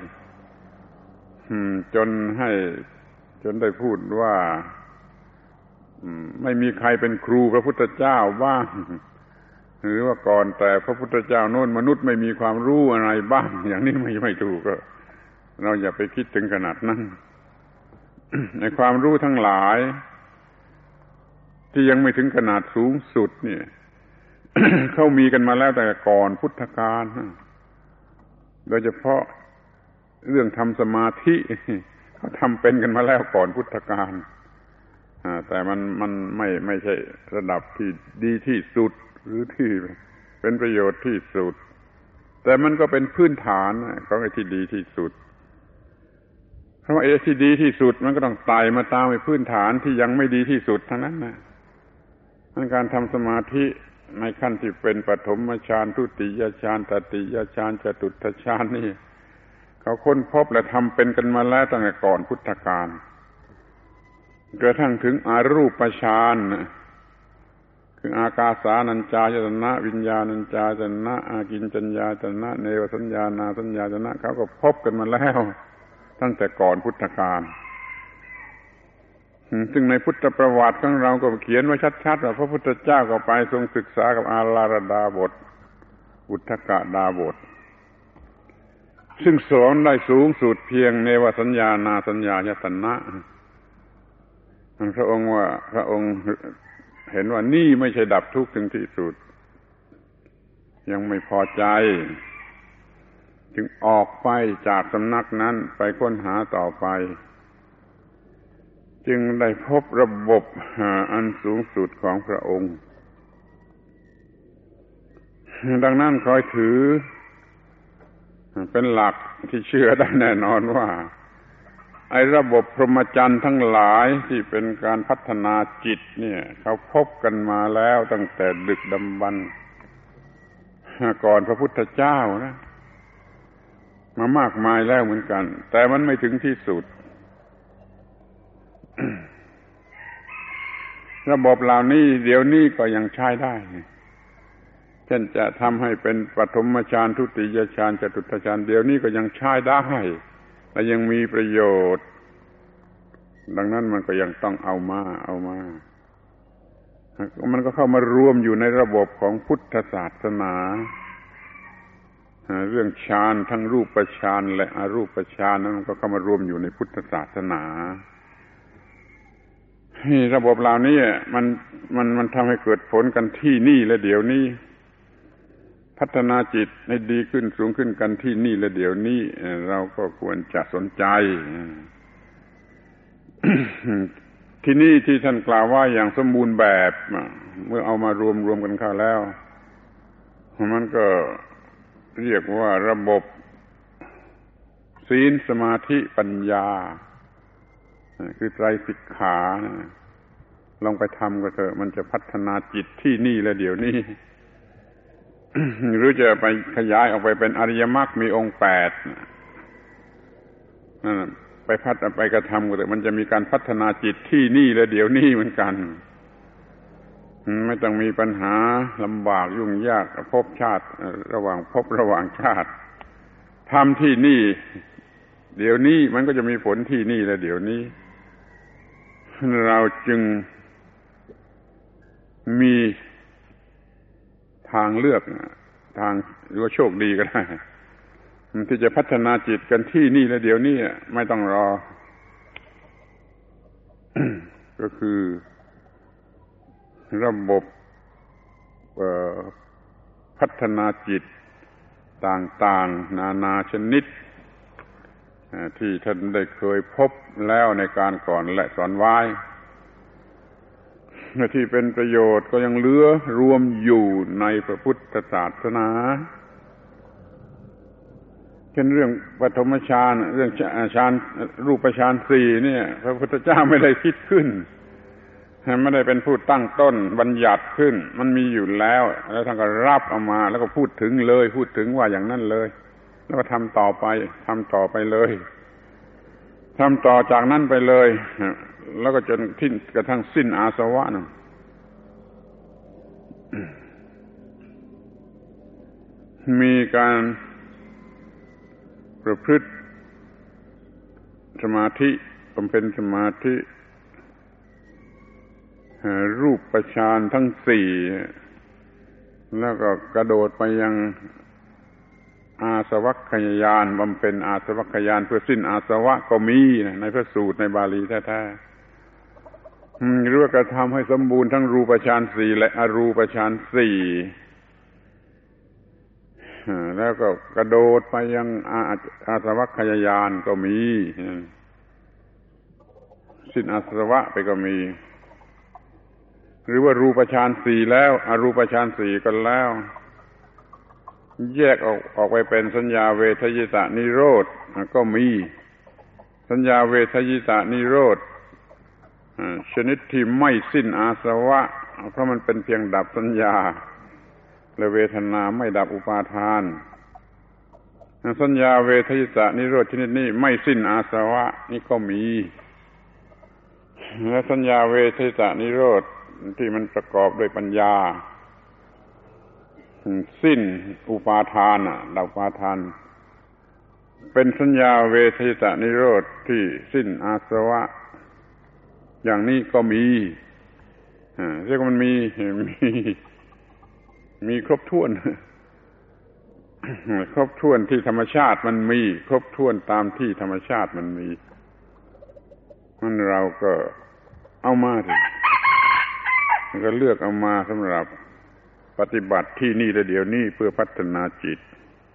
จนได้พูดว่าไม่มีใครเป็นครูพระพุทธเจ้าบ้างหรือว่าก่อนแต่พระพุทธเจ้าโน้นมนุษย์ไม่มีความรู้อะไรบ้างอย่างนี้ไม่ถูกก็เราอย่าไปคิดถึงขนาดนั้น ในความรู้ทั้งหลายที่ยังไม่ถึงขนาดสูงสุดเนี่ย เขามีกันมาแล้วแต่ก่อนพุทธกาลโดยเฉพาะเรื่องทำสมาธิเขาทำเป็นกันมาแล้วก่อนพุทธกาลแต่มันไม่ใช่ระดับที่ดีที่สุดหรือที่เป็นประโยชน์ที่สุดแต่มันก็เป็นพื้นฐานของไอ้ที่ดีที่สุดเพราะว่าไอ้ที่ดีที่สุดมันก็ต้องไต่มาตามไอ้พื้นฐานที่ยังไม่ดีที่สุดทั้งนั้นนะการทำสมาธิในขั้นที่เป็นปฐมฌานทุติยฌานตติยฌานจตุตถฌานนี่เขาค้นพบและทำเป็นกันมาแล้วตั้งแต่ก่อนพุทธกาลกระทั่งถึงอรูปฌานคืออากาสานัญจายตนะวิญญาณัญจายตนะอากิญจัญญายตนะเนวสัญญานาสัญญายตนะเขาก็พบกันมาแล้วตั้งแต่ก่อนพุทธกาลซึ่งในพุทธประวัติของเราก็เขียนไว้ชัดๆว่าพระพุทธเจ้าก็ไปทรงศึกษากับอาลาระดาบทอุทธกดาบทซึ่งสอนได้สูงสุดเพียงเนวสัญญานาสัญญายตนะพระองค์เห็นว่านี่ไม่ใช่ดับทุกข์ถึงที่สุดยังไม่พอใจจึงออกไปจากสำนักนั้นไปค้นหาต่อไปจึงได้พบระบบอันสูงสุดของพระองค์ดังนั้นคอยถือเป็นหลักที่เชื่อได้แน่นอนว่าไอ้ระบบพรหมจรรย์ทั้งหลายที่เป็นการพัฒนาจิตเนี่ยเขาพบกันมาแล้วตั้งแต่ดึกดำบรรพ์ก่อนพระพุทธเจ้านะมามากมายแล้วเหมือนกันแต่มันไม่ถึงที่สุด ระบบเหล่านี้เดี๋ยวนี้ก็ยังใช้ได้เช่นจะทำให้เป็นปฐมฌานทุติยฌานจตุตถฌานเดี๋ยวนี้ก็ยังใช้ได้และยังมีประโยชน์ดังนั้นมันก็ยังต้องเอามามันก็เข้ามารวมอยู่ในระบบของพุทธศาสนาเรื่องฌานทั้งรูปฌานและอรูปฌานนั้นก็เข้ามารวมอยู่ในพุทธศาสนาระบบเหล่านี้มันทำให้เกิดผลกันที่นี่และเดี๋ยวนี้พัฒนาจิตให้ดีขึ้นสูงขึ้นกันที่นี่และเดี๋ยวนี้เราก็ควรจะสนใจ ที่นี่ที่ท่านกล่าวว่าอย่างสมบูรณ์แบบเมื่อเอามารวมกันเข้าแล้วมันก็เรียกว่าระบบศีลสมาธิปัญญาคือไตรสิกขาลองไปทำก็เถอะมันจะพัฒนาจิตที่นี่และเดี๋ยวนี้ หรือจะไปขยายออกไปเป็นอริยมรรคมีองค์8นั่นไปกระทำก็เถอะมันจะมีการพัฒนาจิตที่นี่และเดี๋ยวนี้เหมือนกันไม่ต้องมีปัญหาลำบากยุ่งยากภพชาติระหว่างชาติทำที่นี่เดี๋ยวนี้มันก็จะมีผลที่นี่และเดี๋ยวนี้เราจึงมีทางเลือกทางหรือว่าโชคดีก็ได้ที่จะพัฒนาจิตกันที่นี่และเดี๋ยวนี้ไม่ต้องรอ ก็คือระบบพัฒนาจิตต่างๆนานาชนิดที่ท่านได้เคยพบแล้วในการก่อนและสอนไว้ที่เป็นประโยชน์ก็ยังเหลือรวมอยู่ในพระพุทธศาสนาเช่นเรื่องปฐมฌานเรื่องฌานรูปฌาน4เนี่ยพระพุทธเจ้าไม่ได้คิดขึ้นไม่ได้เป็นผู้ตั้งต้นบัญญัติขึ้นมันมีอยู่แล้วท่านก็รับเอามาแล้วก็พูดถึงว่าอย่างนั้นเลยแล้วก็ทำต่อไปเลยทำต่อจากนั้นไปเลยแล้วก็จนกระทั่งสิ้นอาสวะนะมีการประพฤติสมาธิบำเพ็ญสมาธิรูปฌานทั้ง4 แล้วก็กระโดดไปยังอาสวัคคยานบำเพ็ญอาสวัคคยานเพื่อสิ้นอาสวะก็มีในพระสูตรในบาลีแท้ๆหรือว่ากระทำให้สมบูรณ์ทั้งรูปฌานสี่และอรูปฌานสี่แล้วก็กระโดดไปยังอาสวัคคยานก็มีสิ้นอาสวะไปก็มีหรือว่ารูปฌานสี่แล้วอรูปฌานสี่ก็แล้วแยกออกไปเป็นสัญญาเวทยิตานิโรธก็มีสัญญาเวทยิตานิโรธชนิดที่ไม่สิ้นอาสวะเพราะมันเป็นเพียงดับสัญญาและเวทนาไม่ดับอุปาทานสัญญาเวทยิตานิโรธชนิดนี้ไม่สิ้นอาสวะนี่ก็มีและสัญญาเวทยิตานิโรธที่มันประกอบด้วยปัญญาสิ้นอุปาทานดับอุปาทานเป็นสัญญาเวทยิตานิโรธที่สิ้นอาสวะอย่างนี้ก็มีเรียกว่ามันมีครบถ้วนครบถ้วนที่ธรรมชาติมันมีครบถ้วนตามที่ธรรมชาติมันมีงั้นเราก็เอามาสิก็เลือกเอามาสำหรับปฏิบัติที่นี่และเดี๋ยวนี้เพื่อพัฒนาจิต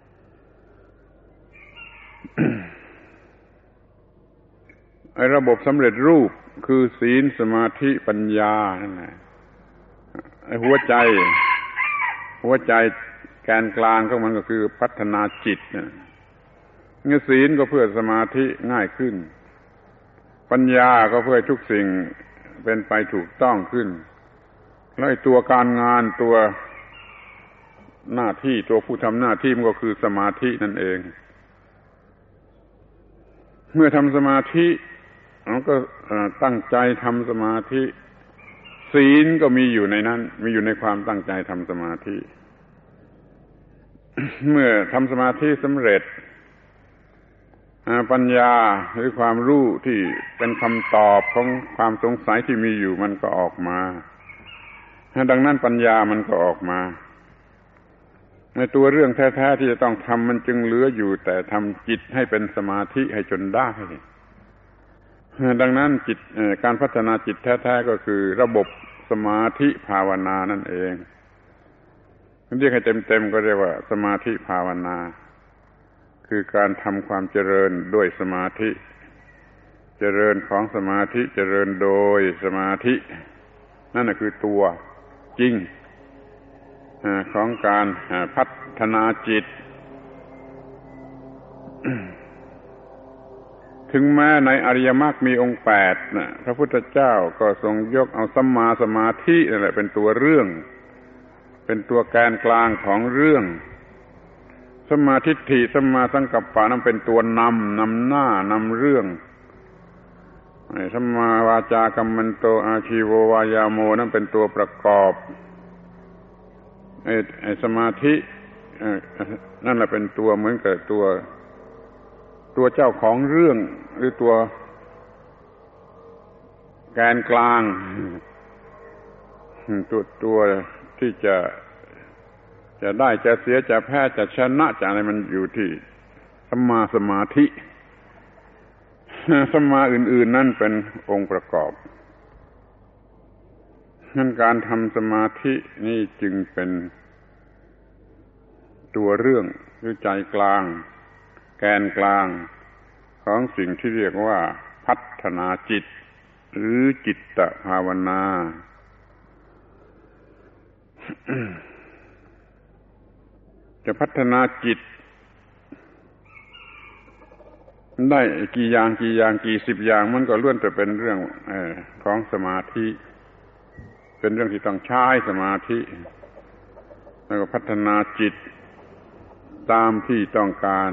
ไอ้ระบบสำเร็จรูปคือศีลสมาธิปัญญานั่นแหละไอ้หัวใจแกนกลางของมันก็คือพัฒนาจิตเนี่ยศีลก็เพื่อสมาธิง่ายขึ้นปัญญาก็เพื่อทุกสิ่งเป็นไปถูกต้องขึ้นแล้วไอ้ตัวการงานตัวหน้าที่ตัวผู้ทำหน้าที่มันก็คือสมาธินั่นเองเมื่อทำสมาธิเราก็ตั้งใจทำสมาธิศีลก็มีอยู่ในนั้นมีอยู่ในความตั้งใจทำสมาธิ เมื่อทำสมาธิสำเร็จปัญญาหรือความรู้ที่เป็นคำตอบของความสงสัยที่มีอยู่มันก็ออกมาดังนั้นปัญญามันก็ออกมาในตัวเรื่องแท้ๆที่จะต้องทำมันจึงเหลืออยู่แต่ทำจิตให้เป็นสมาธิให้จนได้ดังนั้นจิตการพัฒนาจิตแท้ๆก็คือระบบสมาธิภาวนานั่นเองเรียกให้เต็มๆก็เรียกว่าสมาธิภาวนาคือการทำความเจริญด้วยสมาธิเจริญของสมาธิเจริญโดยสมาธินั่นน่ะคือตัวจริงของการพัฒนาจิต ถึงแม้ในอริยมรรคมีองค์8นะพระพุทธเจ้าก็ทรงยกเอาสัมมาสมาธินั่นแหละเป็นตัวเรื่องเป็นตัวแกนกลางของเรื่องสัมมาทิฏฐิสัมมาสังกัปปะนั้นเป็นตัวนำหน้านำเรื่องสัมมาวาจากัมมันโตอาชีโววายาโมนั้นเป็นตัวประกอบไอ้สมาธินั่นแหละเป็นตัวเหมือนกับตัวเจ้าของเรื่องหรือตัวแกนกลางตัวที่จะได้จะเสียจะแพ้จะชนะจะอะไรมันอยู่ที่สัมมาสมาธิสัมมาอื่นๆนั่นเป็นองค์ประกอบงั้นการทำสมาธินี่จึงเป็นตัวเรื่องหรือใจกลางแกนกลางของสิ่งที่เรียกว่าพัฒนาจิตหรือจิตตภาวนาจะพัฒนาจิตได้กี่อย่างกี่สิบอย่างมันก็ล้วนแต่เป็นเรื่องของสมาธิเป็นเรื่องที่ต้องใช้สมาธิแล้วก็พัฒนาจิตตามที่ต้องการ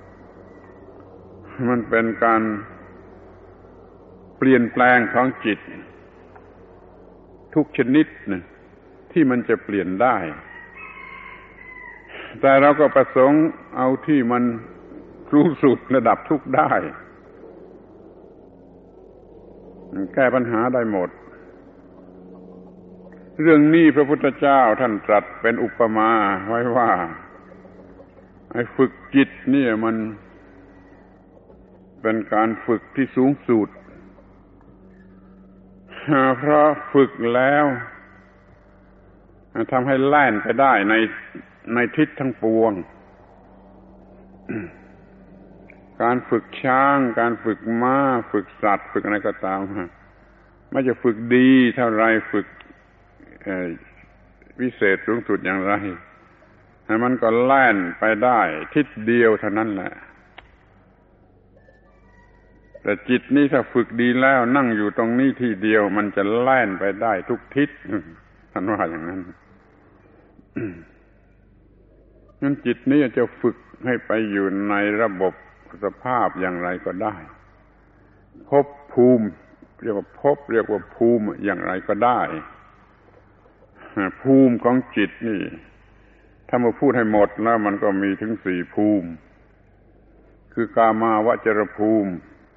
มันเป็นการเปลี่ยนแปลงของจิตทุกชนิดนะที่มันจะเปลี่ยนได้แต่เราก็ประสงค์เอาที่มันรู้สุดระดับทุกข์ได้แก้ปัญหาได้หมดเรื่องนี้พระพุทธเจ้าท่านตรัสเป็นอุปมาไว้ว่าไอ้ฝึกจิตนี่มันเป็นการฝึกที่สูงสุดเพราะฝึกแล้วทำให้แล่นไปได้ในทิศทั้งปวงการฝึกช้างการฝึกม้าฝึกสัตว์ฝึกอะไรก็ตามไม่จะฝึกดีเท่าไรฝึกวิเศษสูงสุดอย่างไรมันก็แล่นไปได้ทิศเดียวเท่านั้นแหละแต่จิตนี่ถ้าฝึกดีแล้วนั่งอยู่ตรงนี้ที่เดียวมันจะแล่นไปได้ทุกทิศท่านว่าอย่างนั้นงั้นจิตนี้จะฝึกให้ไปอยู่ในระบบสภาพอย่างไรก็ได้ภพภูมิเรียกว่าภพเรียกว่าภูมิอย่างไรก็ได้ภูมิของจิตนี่ถ้ามาพูดให้หมดแล้วมันก็มีถึง4ภูมิคือกามาวจรภูมิ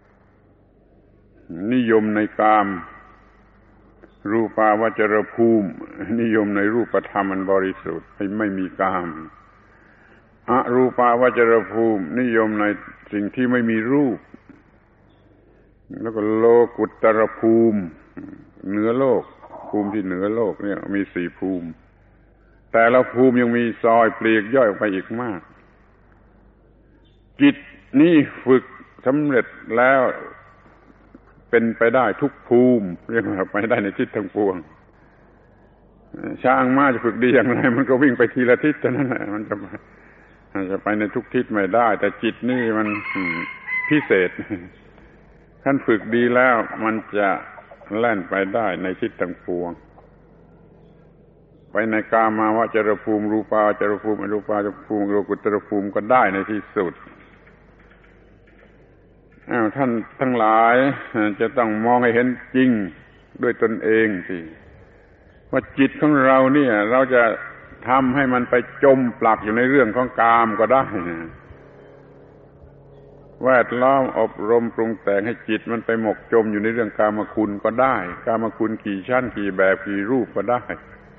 นิยมในกามรูปาวจรภูมินิยมในรูปธรรมอันบริสุทธิ์ไม่มีกามอรูปาวจรภูมินิยมในสิ่งที่ไม่มีรูปแล้วก็โลกุตรภูมิเหนือโลกภูมิที่เหนือโลกเนี่ยมี4ภูมิแต่ละภูมิยังมีซอยปลีกย่อยออกไปอีกมากจิตนี่ฝึกสำเร็จแล้วเป็นไปได้ทุกภูมิเรียกว่าไปได้ในทิศทั้งปวงช้างม้าจะฝึกดีอย่างไรมันก็วิ่งไปทีละทิศเท่านั้นแหละมันจะไปในทุกทิศไม่ได้แต่จิตนี่มันพิเศษขั้นฝึกดีแล้วมันจะแล่นไปได้ในทิศทั้งปวงไปในกามาวจรภูมิรูปาวจรภูมิอรูปาวจรภูมิโลกุตรภูมิก็ได้ในที่สุดท่านทั้งหลายจะต้องมองให้เห็นจริงด้วยตนเองสิว่าจิตของเราเนี่ยเราจะทำให้มันไปจมปลักอยู่ในเรื่องของกามก็ได้แวดล้อมอบรมปรุงแต่งให้จิตมันไปหมกจมอยู่ในเรื่องกามคุณก็ได้กามคุณกี่ชั้นกี่แบบกี่รูปก็ได้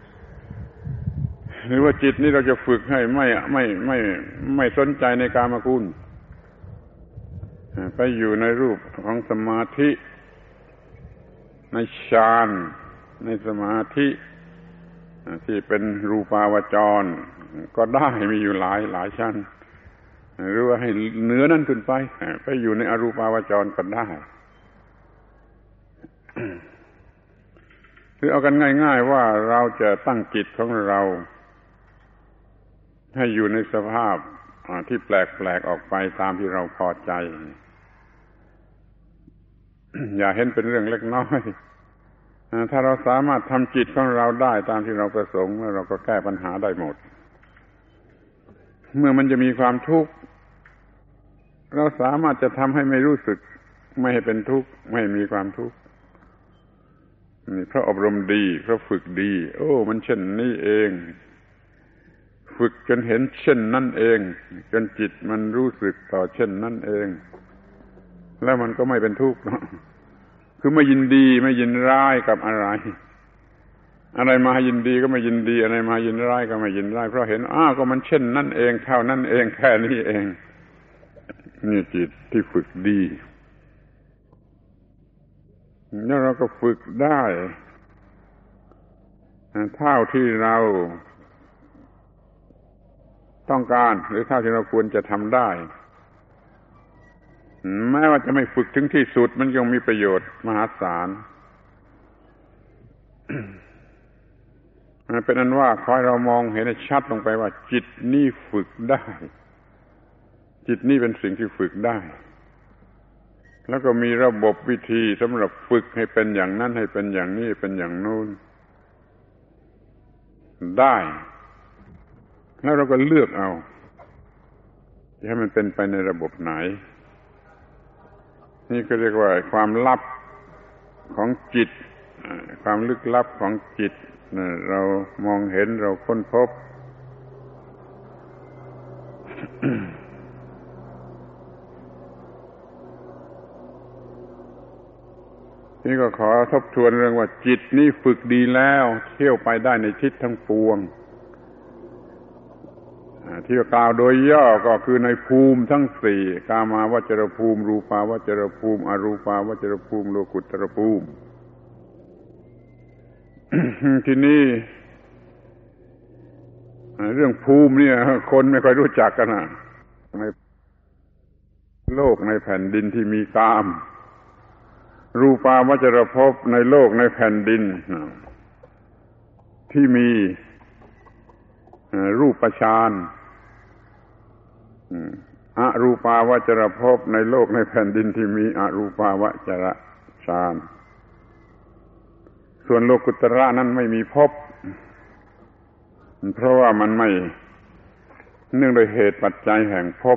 หรือว่าจิตนี้เราจะฝึกให้ไม่สนใจในกามคุณไปอยู่ในรูปของสมาธิในฌานในสมาธิที่เป็นรูปาวจรก็ได้มีอยู่หลายชั้นหรือว่าให้เหนือนั้นขึ้นไปอยู่ในอรูปาวจรก็ได้คือเอากันง่ายๆว่าเราจะตั้งจิตของเราให้อยู่ในสภาพที่แปลกๆออกไปตามที่เราพอใจอย่าเห็นเป็นเรื่องเล็กน้อยถ้าเราสามารถทำจิตของเราได้ตามที่เราประสงค์แล้วเราก็แก้ปัญหาได้หมดเมื่อมันจะมีความทุกข์เราสามารถจะทำให้ไม่รู้สึกไม่ให้เป็นทุกข์ไม่ให้มีความทุกข์นี่เพราะอบรมดีเพราะฝึกดีโอ้มันเช่นนี้เองฝึกจนเห็นเช่นนั้นเองจนจิตมันรู้สึกต่อเช่นนั้นเองแล้วมันก็ไม่เป็นทุกข์คือไม่ยินดีไม่ยินร้ายกับอะไรมายินดีก็ไม่ยินดีอะไรมายินร้ายก็ไม่ยินร้ายเพราะเห็นก็มันเช่นนั้นเองเท่านั้นเองแค่นี้เองนี่จิตที่ฝึกดีแล้วเราก็ฝึกได้เท่าที่เราต้องการหรือเท่าที่เราควรจะทำได้แม้ว่าจะไม่ฝึกถึงที่สุดมันยังมีประโยชน์มหาศาลเป็นอันว่าขอให้เรามองเห็นชัดลงไปว่าจิตนี่ฝึกได้จิตนี่เป็นสิ่งที่ฝึกได้แล้วก็มีระบบวิธีสำหรับฝึกให้เป็นอย่างนั้นให้เป็นอย่างนี้เป็นอย่างโน้นได้แล้วเราก็เลือกเอาจะให้มันเป็นไปในระบบไหนนี่ก็เรียกว่าความลับของจิตความลึกลับของจิตเรามองเห็นเราค้นพบ ฉนี่ก็ขอทบทวนเรื่องว่าจิตนี่ฝึกดีแล้วเที่ยวไปได้ในทิศทั้งปวงที่กล่าวโดยย่อก็คือในภูมิทั้งสี่กามาวจรภูมิรูปาวจรภูมิอรูปาวจรภูมิโลกุตรภูมิ ที่นี่เรื่องภูมิเนี่ยคนไม่ค่อยรู้จักกันนะในโลกในแผ่นดินที่มีกามรูปาวจรภพในโลกในแผ่นดินที่มีรูปฌานอรูปาวจรภพในโลกในแผ่นดินที่มีอรูปาวจรฌานส่วนโลกุตระนั้นไม่มีภพเพราะว่ามันไม่เนื่องโดยเหตุปัจจัยแห่งภพ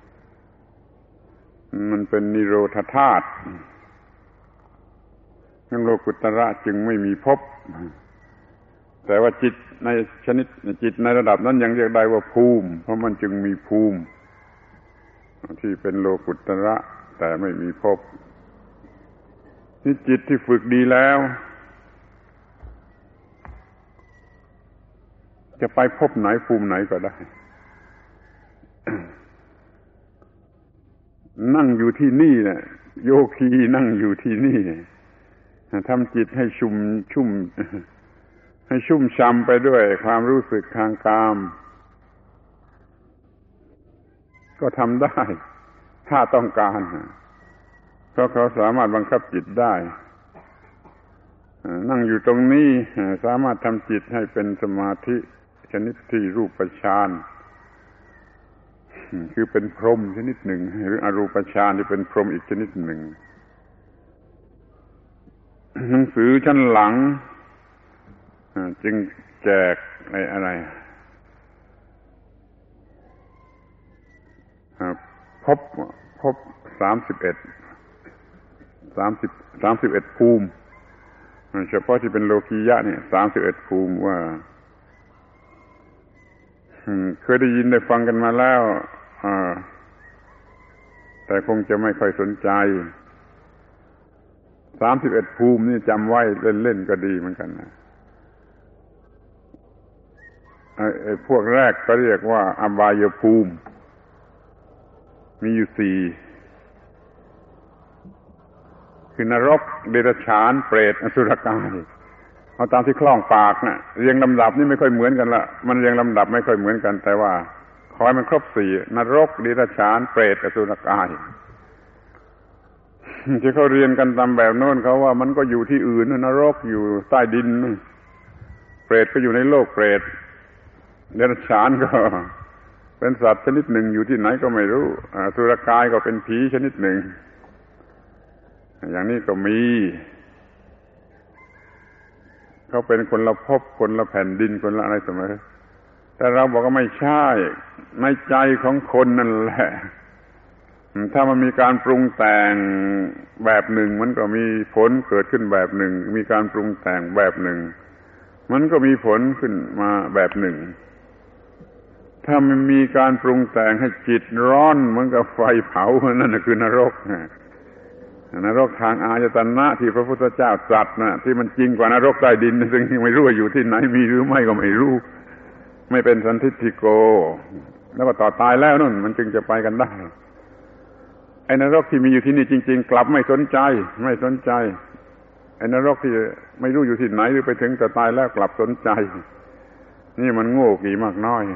มันเป็นนิโรธธาตุงั้นโลกุตระจึงไม่มีภพแต่ว่าจิตในชนิดจิตในระดับนั้นยังเรียกได้ว่าภูมิเพราะมันจึงมีภูมิที่เป็นโลกุตระแต่ไม่มีภพนี่จิตที่ฝึกดีแล้วจะไปภพไหนภูมิไหนก็ได้ นั่งอยู่ที่นี่แหละโยคีนั่งอยู่ที่นี่ทำจิตให้ชุ่มช่ำไปด้วยความรู้สึกทางกามก็ทำได้ถ้าต้องการเพราะเขาสามารถบังคับจิตได้นั่งอยู่ตรงนี้สามารถทำจิตให้เป็นสมาธิชนิดที่รูปฌานคือเป็นพรหมชนิดหนึ่งหรืออรูปฌานที่เป็นพรหมอีกชนิดหนึ่งหนังสือชั้นหลังจึงแจกอะไรพบ31ภูมิเฉพาะที่เป็นโลกียะเนี่ย31ภูมิว่าเคยได้ยินได้ฟังกันมาแล้วแต่คงจะไม่ค่อยสนใจ31ภูมินี่จำไว้เล่นๆก็ดีเหมือนกันนะไอ้พวกแรกก็เรียกว่าอบายภูมิมีอยู่4คือนรกเดรัจฉานเปรตอสุรกายเอาตามที่คล่องปากนะเรียงลำดับนี่ไม่ค่อยเหมือนกันละมันเรียงลำดับไม่ค่อยเหมือนกันแต่ว่าขอให้มันครบ4นรกเดรัจฉานเปรตอสุรกายที่เขาเรียนกันตามแบบโน้นเขาว่ามันก็อยู่ที่อื่นนรกอยู่ใต้ดินเปรตก็อยู่ในโลกเปรตเดรัจฉานก็เป็นสัตว์ชนิดหนึ่งอยู่ที่ไหนก็ไม่รู้อสุรกายก็เป็นผีชนิดหนึ่งอย่างนี้ก็มีเขาเป็นคนละภพคนละแผ่นดินคนละอะไรเสมอแต่เราบอกว่าไม่ใช่ในใจของคนนั่นแหละถ้ามันมีการปรุงแต่งแบบหนึ่งมันก็มีผลเกิดขึ้นแบบหนึ่งมีการปรุงแต่งแบบหนึ่งมันก็มีผลขึ้นมาแบบหนึ่งถ้ามันมีการปรุงแต่งให้จิตร้อนเหมือนกับไฟเผานั่นคือนรกนรกทางอายตนะที่พระพุทธเจ้าตรัสนะที่มันจริงกว่านรกใต้ดินซึ่งไม่รู้ว่าอยู่ที่ไหนมีหรือไม่ก็ไม่รู้ไม่เป็นสันทิฏฐิโกแล้วก็ต่อตายแล้วนั่นมันจึงจะไปกันได้ไอ้นรกที่มีอยู่ที่นี่จริงๆกลับไม่สนใจไอ้นรกที่ไม่รู้อยู่ที่ไหนหรือไปถึงแต่ตายแล้วกลับสนใจนี่มันโง่กี่มากน้อย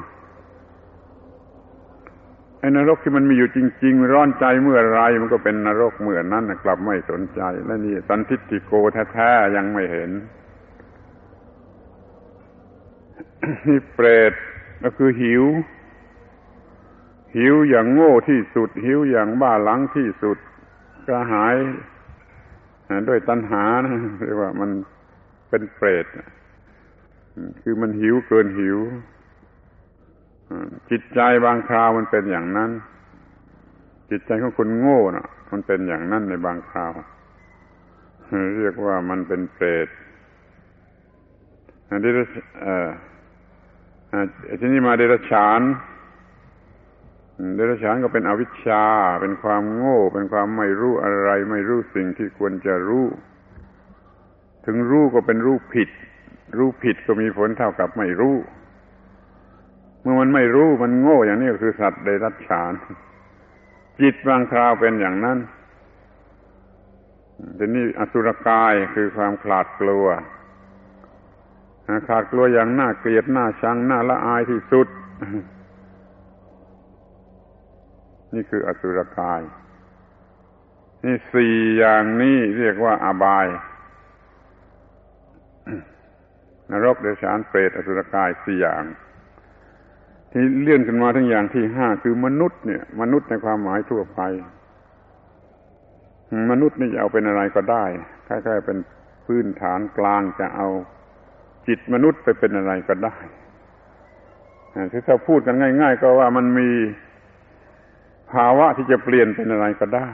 ไอ้นรกที่มันมีอยู่จริงๆร้อนใจเมื่อไรมันก็เป็นนรกเมื่อนั้นกลับไม่สนใจและนี่สันทิฏฐิโกแท้ๆยังไม่เห็นนี่เปรตก็คือหิวอย่างโง่ที่สุดหิวอย่างบ้าหลังที่สุดกระหายด้วยตัณหานะเรียกว่ามันเป็นเปรตคือมันหิวเกินหิวจิตใจบางคราวมันเป็นอย่างนั้นจิตใจของคนโง่น่ะมันเป็นอย่างนั้นในบางคราวเรียกว่ามันเป็นเปรตทีนี้มาเดรัจฉานก็เป็นอวิชชาเป็นความโง่เป็นความไม่รู้อะไรไม่รู้สิ่งที่ควรจะรู้ถึงรู้ก็เป็นรู้ผิดรู้ผิดก็มีผลเท่ากับไม่รู้เมื่อมันไม่รู้มันโง่อย่างนี้ก็คือสัตว์เดรัจฉานจิตบางคราวเป็นอย่างนั้นแต่นี่อสุรกายคือความขลาดกลัวขลาดกลัวอย่างน่าเกลียดน่าชังน่าละอายที่สุดนี่คืออสุรกายนี่สี่อย่างนี้เรียกว่าอบายนรกเดรัจฉานเปรตอสุรกายสี่อย่างที่เลื่อนขึ้นมาทั้งอย่างที่ห้าคือมนุษย์เนี่ยมนุษย์ในความหมายทั่วไปมนุษย์นี่จะเอาเป็นอะไรก็ได้แค่เป็นพื้นฐานกลางจะเอาจิตมนุษย์ไปเป็นอะไรก็ได้ที่ถ้าพูดกันง่ายๆก็ว่ามันมีภาวะที่จะเปลี่ยนเป็นอะไรก็ได้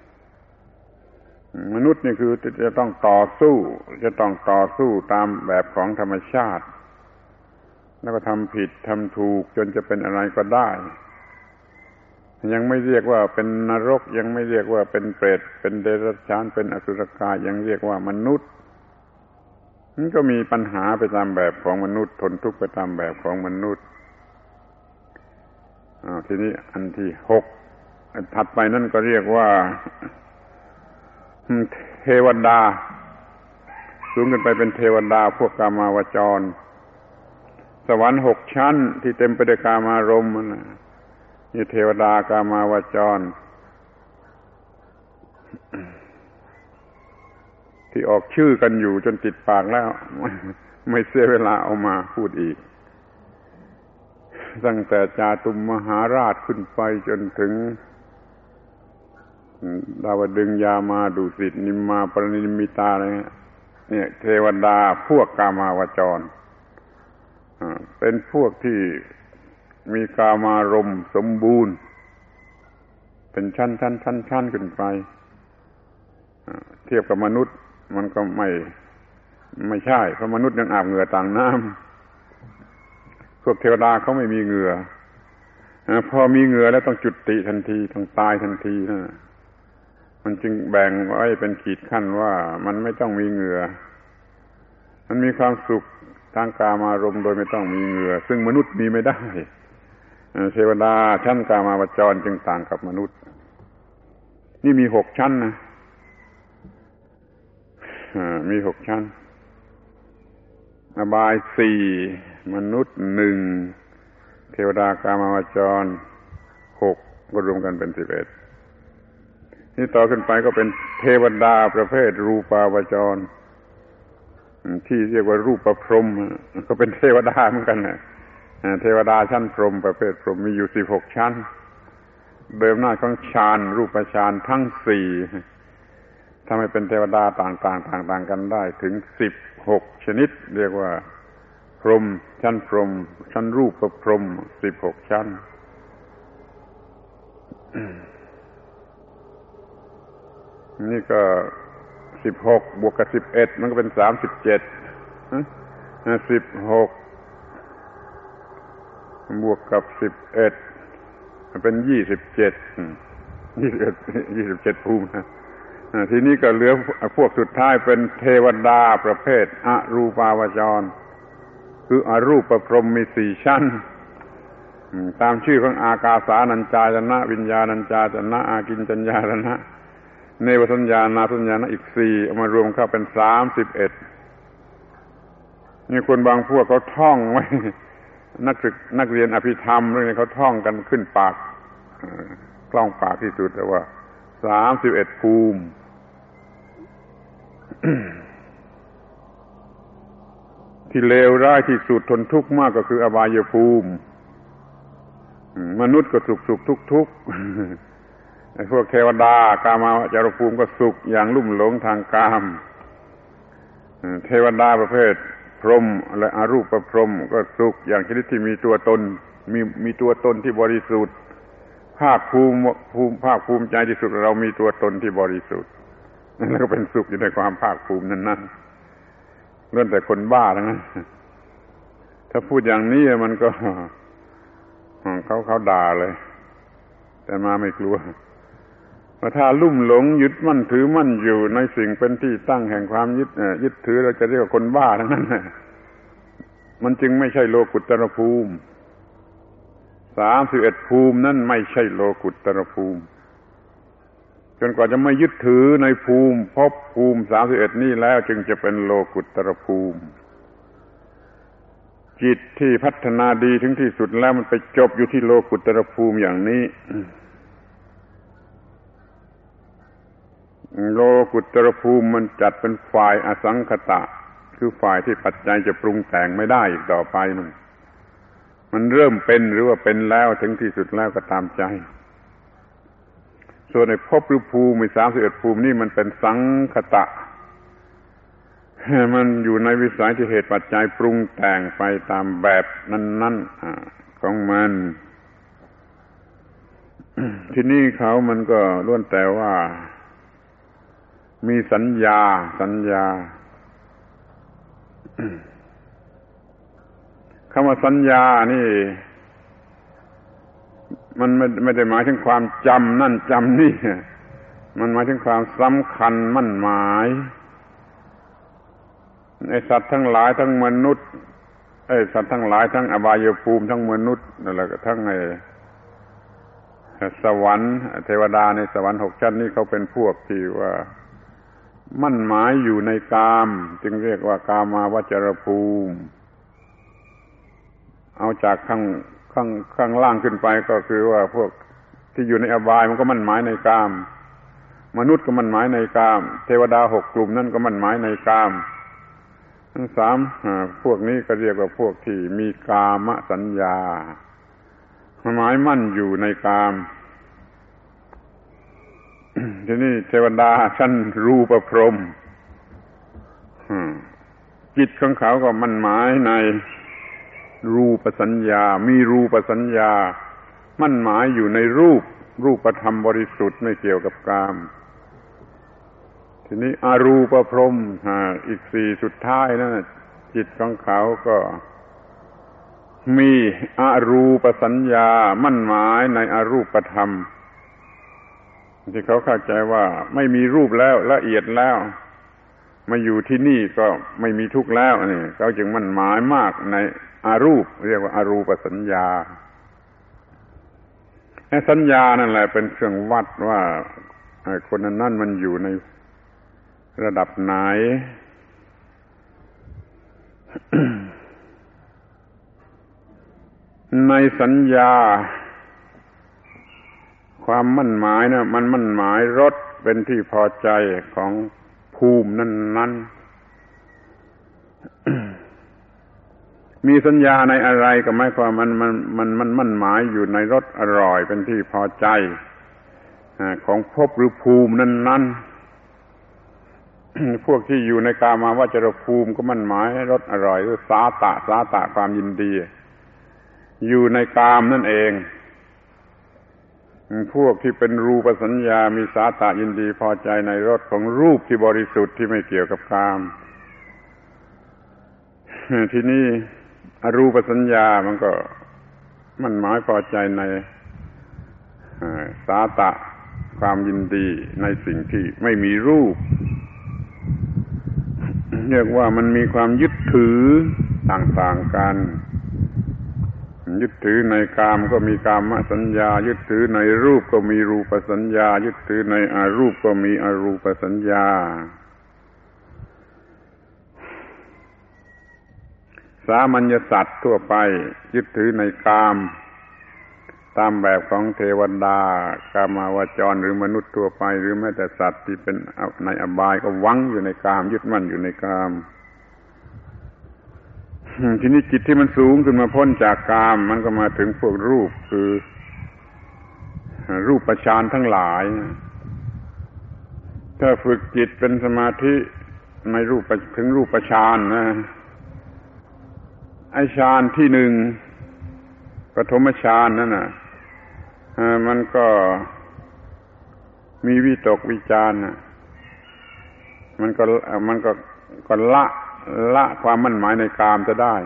มนุษย์นี่คือจะต้องต่อสู้ตามแบบของธรรมชาติแล้วก็ทำผิดทำถูกจนจะเป็นอะไรก็ได้ยังไม่เรียกว่าเป็นนรกยังไม่เรียกว่าเป็นเปรตเป็นเดรัจฉานเป็นอสุรกายยังเรียกว่ามนุษย์มันก็มีปัญหาไปตามแบบของมนุษย์ทนทุกข์ไปตามแบบของมนุษย์ทีนี้อันที่หกถัดไปนั่นก็เรียกว่าเทวดาสูงขึ้นไปเป็นเทวดาพวกกามาวจรสวรรค์6ชั้นที่เต็มไปด้วยกามารมณ์นี่เทวดากามาวจรที่ออกชื่อกันอยู่จนติดปากแล้วไม่เสียเวลาเอามาพูดอีกตั้งแต่จาตุมมหาราชขึ้นไปจนถึงดาวดึงส์ยามาดุสิตนิมมาปรนิมิตาอะไรเนี่ยเทวดาพวกกามาวจรเป็นพวกที่มีกามารมณ์สมบูรณ์เป็นชั้นขึ้นไปเทียบกับมนุษย์มันก็ไม่ใช่เพราะมนุษย์ยังอาบเหงื่อต่างน้ำพวกเทวดาเขาไม่มีเหงื่อพอมีเหงื่อแล้วต้องจุติทันทีต้องตายทันทีนะมันจึงแบ่งไว้เป็นขีดขั้นว่ามันไม่ต้องมีเหงื่อมันมีความสุขทางกามารมณ์โดยไม่ต้องมีเหงื่อซึ่งมนุษย์มีไม่ได้เทวดาชั้นกามาวจรจึงต่างกับมนุษย์นี่มี6ชั้นนะมี6ชั้นอบาย4มนุษย์1เทวดากามาวจร6ก็รวมกันเป็น11นี่ต่อขึ้นไปก็เป็นเทวดาประเภทรูปาวจรที่เรียกว่ารูปพรหมก็เป็นเทวดาเหมือนกันนะเทวดาชั้นพรหมประเภทพรหมมีอยู่16ชั้นเดิมหน้าของฌานรูปฌานทั้ง4ทำให้เป็นเทวดาต่างกันได้ถึง16ชนิดเรียกว่าพรหมชั้นพรหมชั้นรูปพรหม16ชั้นนี่ก็16บวกกับ11มันก็เป็น37 16บวกกับ11เป็น27ภูมินะทีนี้ก็เหลือพวกสุดท้ายเป็นเทวดาประเภทอรูปาวจรคืออรูปพรหมมี4ชั้นตามชื่อของอากาสานัญจายตนะวิญญาณัญจายตนะอากิญจัญญายตนะเนวสัญญานาสัญญานะอีก4เอามารวมเข้าเป็น31นี่คนบางพวกเขาท่องไว้นักเรียนอภิธรรมเรื่องนี้เขาท่องกันขึ้นปากคล่องปากที่สุดแต่ว่า31ภูมิ ที่เลวร้ายที่สุดทนทุกข์มากก็คืออบายภูมิมนุษย์ก็สุขทุกข์ไอ้พวกเทวดากามาวจรภูมิก็สุขอย่างลุ่มหลงทางกามเทวดาประเภทพรหมและอรูปพรหมก็สุขอย่างชนิดที่มีตัวตนมีตัวตนที่บริสุทธิ์ภาคภูมิใจที่สุดเรามีตัวตนที่บริสุทธิ์แล้วก็เป็นสุขอยู่ในความภาคภูมินั้นๆเรื่องแต่คนบ้าทั้งนั้นถ้าพูดอย่างนี้มันก็เขาด่าเลยแต่มาไม่กลัวว่าถ้าลุ่มหลงยึดมั่นถือมั่นอยู่ในสิ่งเป็นที่ตั้งแห่งความยึดถือเราจะเรียกว่าคนบ้าทั้งนั้นมันจึงไม่ใช่โลกุตตรภูมิ31ภูมินั่นไม่ใช่โลกุตตรภูมิจนกว่าจะไม่ยึดถือในภูมิภพภูมิ31นี่แล้วจึงจะเป็นโลกุตตรภูมิจิตที่พัฒนาดีถึงที่สุดแล้วมันไปจบอยู่ที่โลกุตตรภูมิอย่างนี้โลกุตตรภูมิมันจัดเป็นฝ่ายอสังขตะคือฝ่ายที่ปัจจัยจะปรุงแต่งไม่ได้อีกต่อไปมันเริ่มเป็นหรือว่าเป็นแล้วถึงที่สุดแล้วก็ตามใจส่วนในภพหรือภูมิ31ภูมินี่มันเป็นสังคตะมันอยู่ในวิสัยที่เหตุปัจจัยปรุงแต่งไปตามแบบนั้นๆของมันที่นี่เขามันก็ล้วนแต่ว่ามีสัญญาคำว่าสัญญานี่มันไม่ได้หมายถึงความจำนั่นจำนี่มันหมายถึงความสำคัญมั่นหมายไอ้สัตว์ทั้งหลายทั้งมนุษย์สัตว์ทั้งหลายทั้งอบายภูมิทั้งมนุษย์นั่นแหละทั้งไอ้สวรรค์เทวดาในสวรรค์6ชั้นนี่เขาเป็นพวกที่ว่ามั่นหมายอยู่ในกามจึงเรียกว่ากามาวจรภูมิเอาจากข้างล่างขึ้นไปก็คือว่าพวกที่อยู่ในอบายมันก็มั่นหมายในกามมนุษย์ก็มั่นหมายในกามเทวดา6กลุ่มนั่นก็มั่นหมายในกามทั้ง3พวกนี้ก็เรียกว่าพวกที่มีกามสัญญาหมายมั่นอยู่ในกามทีนี้เทวดาชั้นรูปพรหมจิตของเขาก็มั่นหมายในรูปสัญญามีรูปสัญญามั่นหมายอยู่ในรูปธรรมบริสุทธิ์ไม่เกี่ยวกับกามทีนี้อรูปพรหมอีก4สุดท้ายนั่นจิตของเขาก็มีอรูปสัญญามั่นหมายในอรูปธรรมที่เขาเข้าใจว่าไม่มีรูปแล้วละเอียดแล้วมาอยู่ที่นี่ก็ไม่มีทุกข์แล้วนี่เขาจึงมั่นหมายมากในอรูปเรียกว่าอรูปสัญญาสัญญานั่นแหละเป็นเครื่องวัดว่าคนนั้นมันอยู่ในระดับไหน ในสัญญาความมั่นหมายนะมันมั่นหมายรสเป็นที่พอใจของภูมินั้นๆ มีสัญญาในอะไรก็หมายความมันมั่นหมายอยู่ในรสอร่อยเป็นที่พอใจของภพหรือภูมินั้นๆ พวกที่อยู่ในกามาวจรภูมิก็มั่นหมายรสอร่อยหรือสาตะความยินดีอยู่ในกามนั่นเองพวกที่เป็นรูปสัญญามีสาตะยินดีพอใจในรสของรูปที่บริสุทธิ์ที่ไม่เกี่ยวกับกามที่นี่อรูปสัญญามันก็มันหมายพอใจในสาตะความยินดีในสิ่งที่ไม่มีรูปเรียกว่ามันมีความยึดถือต่างๆกันยึดถือในกามก็มีกามสัญญายึดถือในรูปก็มีรูปสัญญายึดถือในอรูปก็มีอรูปสัญญาสามัญสัตว์ทั่วไปยึดถือในกามตามแบบของเทวดากามาวจรหรือมนุษย์ทั่วไปหรือแม้แต่สัตว์ที่เป็นในอบายก็หวังอยู่ในกามยึดมั่นอยู่ในกามทีนี้จิตที่มันสูงขึ้นมาพ้นจากกามมันก็มาถึงพวกรูปคือรูปฌานทั้งหลายถ้าฝึกจิตเป็นสมาธิในรูปถึงรูปฌานนะไอ้ฌานที่1ปฐมฌานนั่นน่ะมันก็มีวิตกวิจารณ์มันก็ละความมั่นหมายในกามจะได้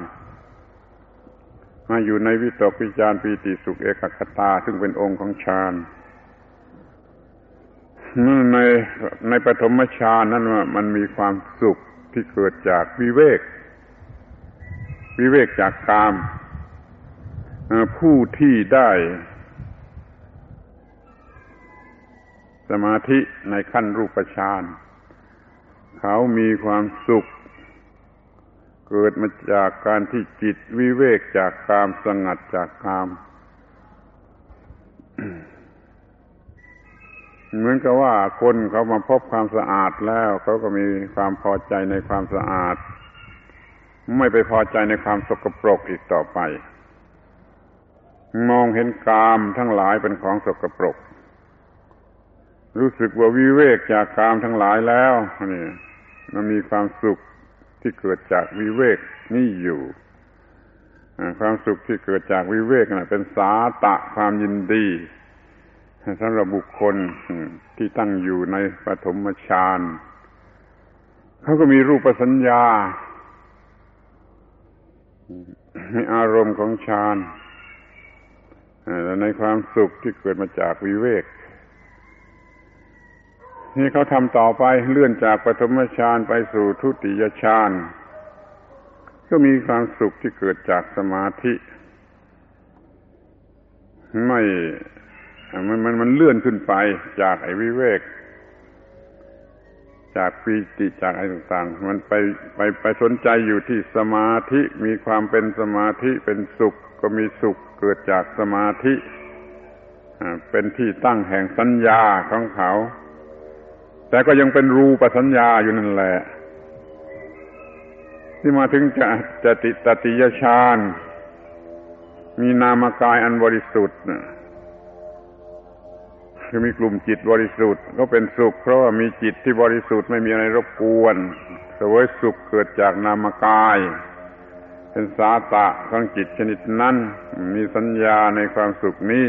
มาอยู่ในวิตกวิจารปีติสุขเอกคตาซึ่งเป็นองค์ของฌานในปฐมฌานนั้นว่ามันมีความสุขที่เกิดจากวิเวกจากกามผู้ที่ได้สมาธิในขั้นรูปฌานเขามีความสุขเกิดมาจากการที่จิตวิเวกจากกามสงัดจากกาม เหมือนกับว่าคนเขามาพบความสะอาดแล้วเขาก็มีความพอใจในความสะอาดไม่ไปพอใจในความสกปรกอีกต่อไปมองเห็นกามทั้งหลายเป็นของสกปรกรู้สึกว่าวิเวกจากกามทั้งหลายแล้วนี่มันมีความสุขที่เกิดจากวิเวกนี่อยู่ความสุขที่เกิดจากวิเวกน่ะเป็นสาตะความยินดีสำหรับบุคคลที่ตั้งอยู่ในปฐมฌานเขาก็มีรูปสัญญาในอารมณ์ของฌานและในความสุขที่เกิดมาจากวิเวกนี่เขาทำต่อไปเลื่อนจากปฐมฌานไปสู่ทุติยฌานก็มีความสุขที่เกิดจากสมาธิมันเลื่อนขึ้นไปจากไอ้วิเวกจากปีติจากอะไรต่างๆมันไปสนใจอยู่ที่สมาธิมีความเป็นสมาธิเป็นสุขก็มีสุขเกิดจากสมาธิเป็นที่ตั้งแห่งสัญญาของเขาแต่ก็ยังเป็นรูปสัญญาอยู่นั่นแหละที่มาถึงจะตติยฌานมีนามกายอันบริสุทธิ์คือมีกลุ่มจิตบริสุทธิ์ก็เป็นสุขเพราะว่ามีจิตที่บริสุทธิ์ไม่มีอะไรรบกวนเสวยสุขเกิดจากนามกายเป็นสาตะของจิตชนิดนั้นมีสัญญาในความสุขนี้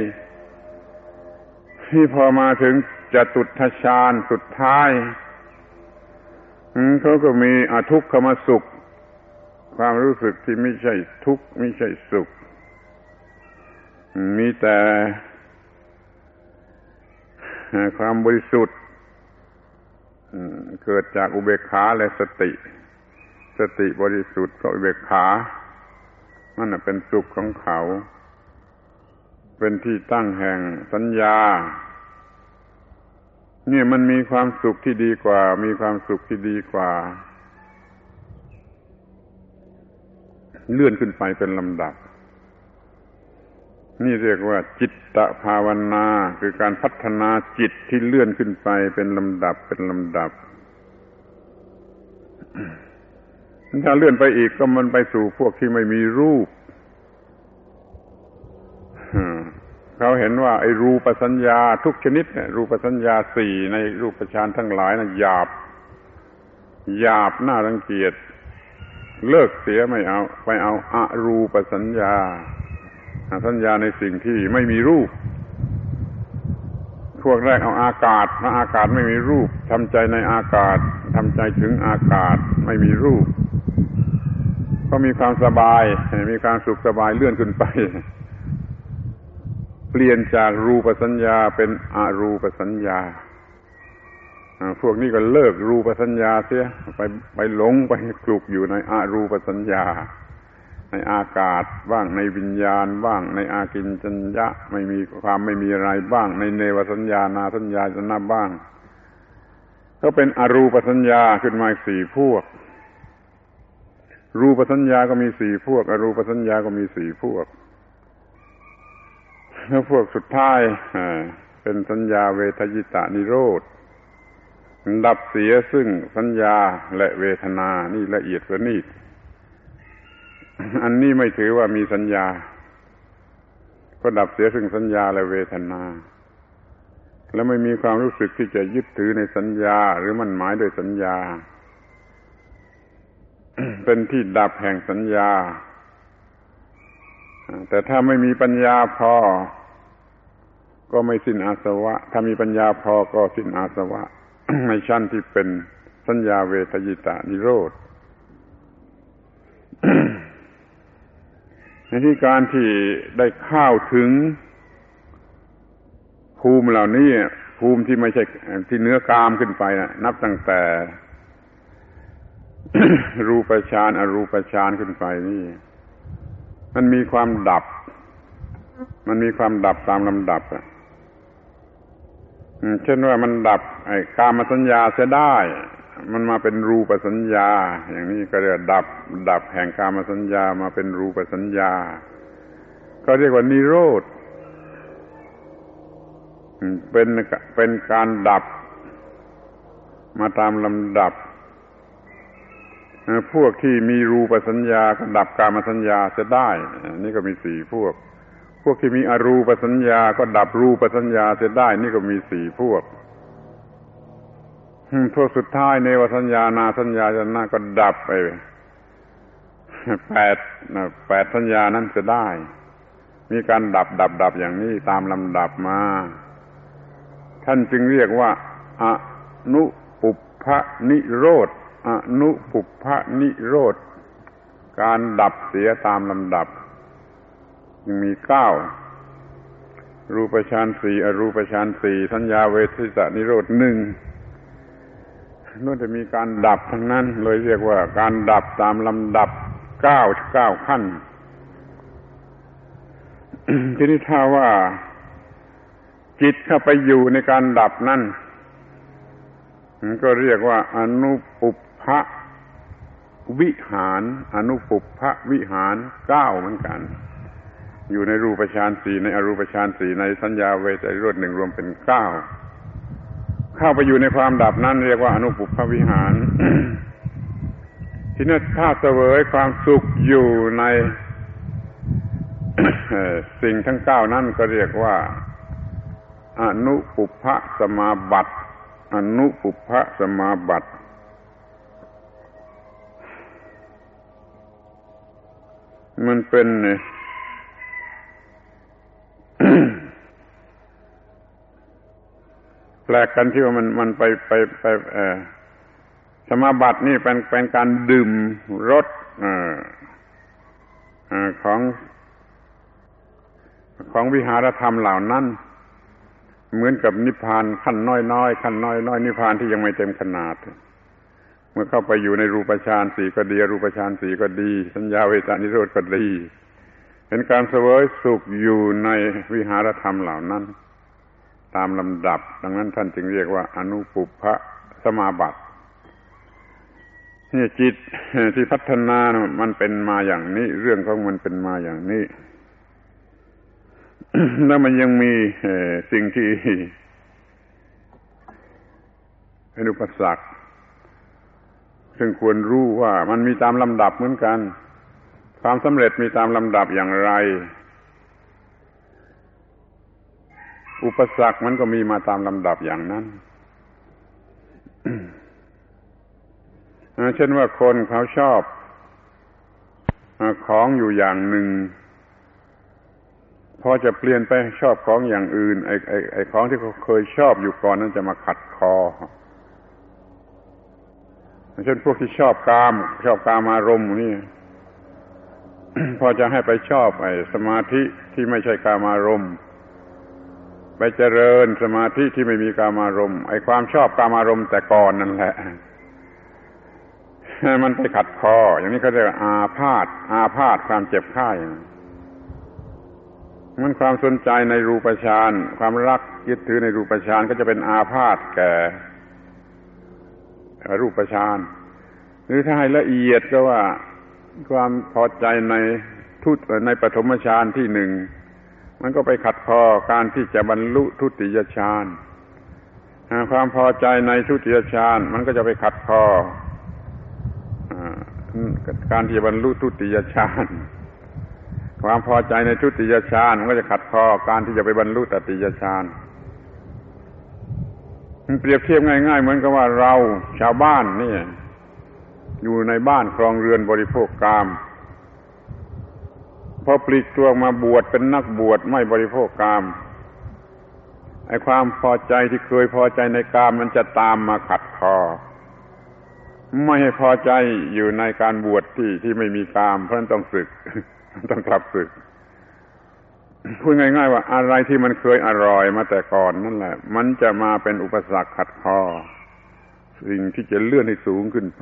ที่พอมาถึงจตุตถฌานสุดท้ายเขาก็มีอทุกขมสุขความรู้สึกที่ไม่ใช่ทุกข์ไม่ใช่สุขมีแต่ความบริสุทธิ์เกิดจากอุเบกขาและสติบริสุทธิ์เพราะอุเบกขานั่นเป็นสุขของเขาเป็นที่ตั้งแห่งสัญญาเนี่ยมันมีความสุขที่ดีกว่ามีความสุขที่ดีกว่าเลื่อนขึ้นไปเป็นลำดับนี่เรียกว่าจิตตภาวนาคือการพัฒนาจิตที่เลื่อนขึ้นไปเป็นลำดับถ้าเลื่อนไปอีกก็มันไปสู่พวกที่ไม่มีรูปเขาเห็นว่าไอ้รูปสัญญาทุกชนิดเนี่ยรูปสัญญาสี่ในรูปฌานทั้งหลายน่ะหยาบน่ารังเกียจเลิกเสียไม่เอาไปเอาอรูปสัญญาสัญญาในสิ่งที่ไม่มีรูปพวกแรกเอาอากาศนะอากาศไม่มีรูปทำใจในอากาศทำใจถึงอากาศไม่มีรูปก็มีความสบายมีความสุขสบายเลื่อนขึ้นไปเปลี่ยนจากรูปสัญญาเป็นอรูปสัญญาพวกนี้ก็เลิกรูปสัญญาเสียไปหลงไปคลุกอยู่ในอรูปสัญญาในอากาศบ้างในวิญญาณบ้างในอากิญจัญญะไม่มีอะไรบ้างในเนวสัญญานาสัญญาจนะบ้างก็เป็นอรูปสัญญาขึ้นมาสี่พวกรูปสัญญาก็มีสี่พวกอรูปสัญญาก็มีสี่พวกแล้วพวกสุดท้ายเป็นสัญญาเวทยิตานิโรธดับเสียซึ่งสัญญาและเวทนานี่ละเอียดประณีตอันนี้ไม่ถือว่ามีสัญญาก็ดับเสียซึ่งสัญญาและเวทนาและไม่มีความรู้สึกที่จะยึดถือในสัญญาหรือมั่นหมายโดยสัญญา เป็นที่ดับแห่งสัญญาแต่ถ้าไม่มีปัญญาพอก็ไม่สิ้นอาสวะถ้ามีปัญญาพอก็สิ้นอาสวะ ในชั้นที่เป็นสัญญาเวทยิตานิโรธ ในที่การที่ได้เข้าถึงภูมิเหล่านี้ภูมิที่ไม่ใช่ที่เนื้อกามขึ้นไปนะนับตั้งแต่ รูปฌานอรูปฌานขึ้นไปนี่มันมีความดับตามลำดับเช่นว่ามันดับไอ้กามสัญญาเสียได้มันมาเป็นรูปสัญญาอย่างนี้ก็เรียกดับแห่งกามสัญญามาเป็นรูปสัญญาก็เรียกว่านิโรธเป็นการดับมาตามลำดับพวกที่มีรูปสัญญาก็ดับกามสัญญาเสียได้นี่ก็มี4พวกที่มีอรูปสัญญาก็ดับรูปสัญญาเสียได้นี่ก็มี4พวกสุดท้ายเนวสัญญานาสัญญาจนะก็ดับไป8สัญญานั้นจะได้มีการดับอย่างนี้ตามลำดับมาท่านจึงเรียกว่าอนุปุพพนิโรธอนุปุพพนิโรธการดับเสียตามลำดับยังมี9รูปฌาน4อรูปฌาน4สัญญาเวทิตนิโรธ1นั่นจะมีการดับทั้งนั้นเลยเรียกว่าการดับตามลำดับ9ขั้น ทีนี้ถ้าว่าจิตเข้าไปอยู่ในการดับนั้นก็เรียกว่าอนุปุพพวิหารอนุปุพพวิหาร9เหมือนกันอยู่ในรูปฌาน4ในอรูปฌาน4ในสัญญาเวทนิโรธ1รวมเป็น9เข้าไปอยู่ในความดับนั้นเรียกว่าอนุปุพพวิหาร ทีนี้ถ้าเสวยความสุขอยู่ใน สิ่งทั้ง9นั้นก็เรียกว่าอนุปุพพสมาบัติอนุปุพพสมาบัติมันเป็น แปลกกันที่ว่ามันไปสมาบัตินี่เป็นการดื่มรสของวิหารธรรมเหล่านั้นเหมือนกับนิพพานขั้นน้อยๆขั้นน้อยๆนิพพานที่ยังไม่เต็มขนาดเมื่อเข้าไปอยู่ในรูปฌาน4ก็ดีรูปฌาน4ก็ดีสัญญาเวทนิโรธก็ดีเป็นการเสวยสุขอยู่ในวิหารธรรมเหล่านั้นตามลำดับดังนั้นท่านจึงเรียกว่าอนุปุพพสมาบัตินี่จิตที่พัฒนามันเป็นมาอย่างนี้เรื่องของมันเป็นมาอย่างนี้ แล้วมันยังมีสิ่งที่เป็นอุปสรรคซึ่งควรรู้ว่ามันมีตามลำดับเหมือนกันความสำเร็จมีตามลำดับอย่างไรอุปสรรคมันก็มีมาตามลำดับอย่างนั้น เช่นว่าคนเขาชอบของอยู่อย่างหนึ่งพอจะเปลี่ยนไปชอบของอย่างอื่นไอ้ของที่เขาเคยชอบอยู่ก่อนนั้นจะมาขัดคอเช่นพวกที่ชอบกามอารมณ์นี่ พอจะให้ไปชอบไอ้สมาธิที่ไม่ใช่กามอารมณ์ไปเจริญสมาธิที่ไม่มีกามารมณ์ไอ้ความชอบกามารมณ์แต่ก่อนนั่นแหละมันไปขัดคออย่างนี้เขาเรียกอาพาธความเจ็บไข้มันความสนใจในรูปฌานความรักยึดถือในรูปฌานก็จะเป็นอาพาธแก่รูปฌานหรือถ้าให้ละเอียดก็ว่าความพอใจในปฐมฌานที่1มันก็ไปขัดคอการที่จะบรรลุทุติยฌานความพอใจในทุติยฌานมันก็จะไปขัดคอการที่จะบรรลุทุติยฌานความพอใจในทุติยฌานมันก็จะขัดคอการที่จะไปบรรลุตติยฌานเปรียบเทียบง่ายๆเหมือนกับว่าเราชาวบ้านนี่อยู่ในบ้านครองเรือนบริโภคกามพอปลีกตัวมาบวชเป็นนักบวชไม่บริโภคกามไอ้ความพอใจที่เคยพอใจในกามมันจะตามมาขัดคอไม่ให้พอใจอยู่ในการบวชที่ไม่มีกามเพราะฉะนั้นต้องสึกต้องกลับสึกพูดง่ายๆว่าอะไรที่มันเคยอร่อยมาแต่ก่อนนั่นแหละมันจะมาเป็นอุปสรรคขัดคอสิ่งที่จะเลื่อนให้สูงขึ้นไป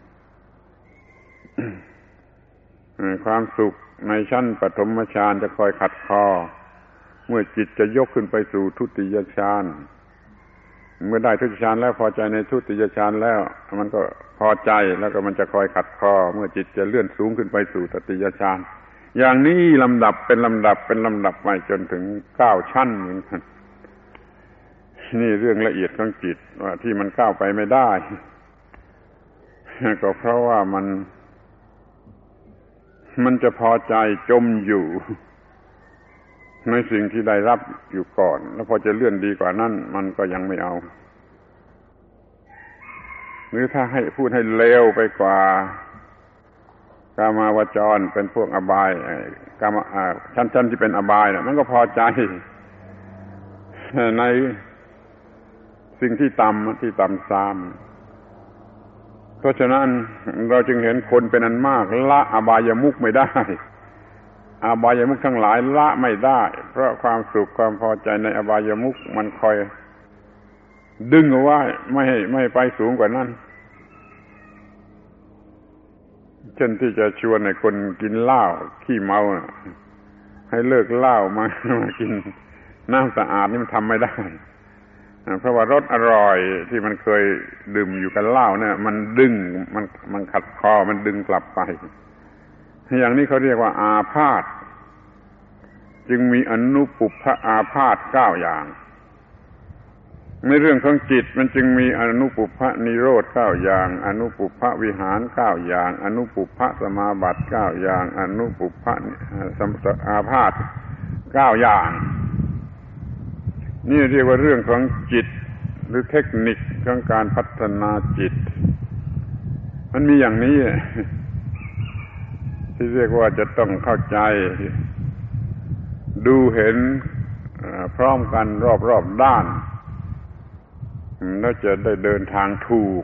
ความสุขในชั้นปฐมฌานจะคอยขัดคอเมื่อจิตจะยกขึ้นไปสู่ทุติยฌานเมื่อได้ทุติยฌานแล้วพอใจในทุติยฌานแล้วมันก็พอใจแล้วก็มันจะคอยขัดคอเมื่อจิตจะเลื่อนสูงขึ้นไปสู่ตติยฌานอย่างนี้ลำดับเป็นลำดับไปจนถึง9ชั้นเหมือนกันนี่เรื่องละเอียดของจิตว่าที่มันก้าวไปไม่ได้ก็เพราะว่ามันจะพอใจจมอยู่ในสิ่งที่ได้รับอยู่ก่อนแล้วพอจะเลื่อนดีกว่านั้นมันก็ยังไม่เอาหรือถ้าให้พูดให้เลวไปกว่ากามาวจรเป็นพวกอบายชั้นที่เป็นอบายน่ะมันก็พอใจในสิ่งที่ต่ำซ้ำเพราะฉะนั้นเราจึงเห็นคนเป็นอันมากละอบายมุขไม่ได้อบายมุขทั้งหลายละไม่ได้เพราะความสุขความพอใจในอบายมุขมันคอยดึงเอาไว้ไม่ให้ไปสูงกว่านั้นเช่นที่จะชวนให้คนกินเหล้าขี้เมาให้เลิกเหล้ามากินน้ำสะอาดนี่มันทำไม่ได้เพราะว่ารสอร่อยที่มันเคยดื่มอยู่กับเหล้าเนี่ยมันดึงมันขัดคอมันดึงกลับไปอย่างนี้เขาเรียกว่าอาพาธจึงมีอนุปุพพอาพาธ9อย่างในเรื่องของจิตมันจึงมีอนุปุพพนิโรธ9อย่างอนุปุพพวิหาร9อย่างอนุปุพพสมาบัติ9อย่างอนุปุพพอาพาธ9อย่างนี่เรียกว่าเรื่องของจิตหรือเทคนิคของการพัฒนาจิตมันมีอย่างนี้ที่เรียกว่าจะต้องเข้าใจดูเห็นพร้อมกันรอบด้านแล้วจะได้เดินทางถูก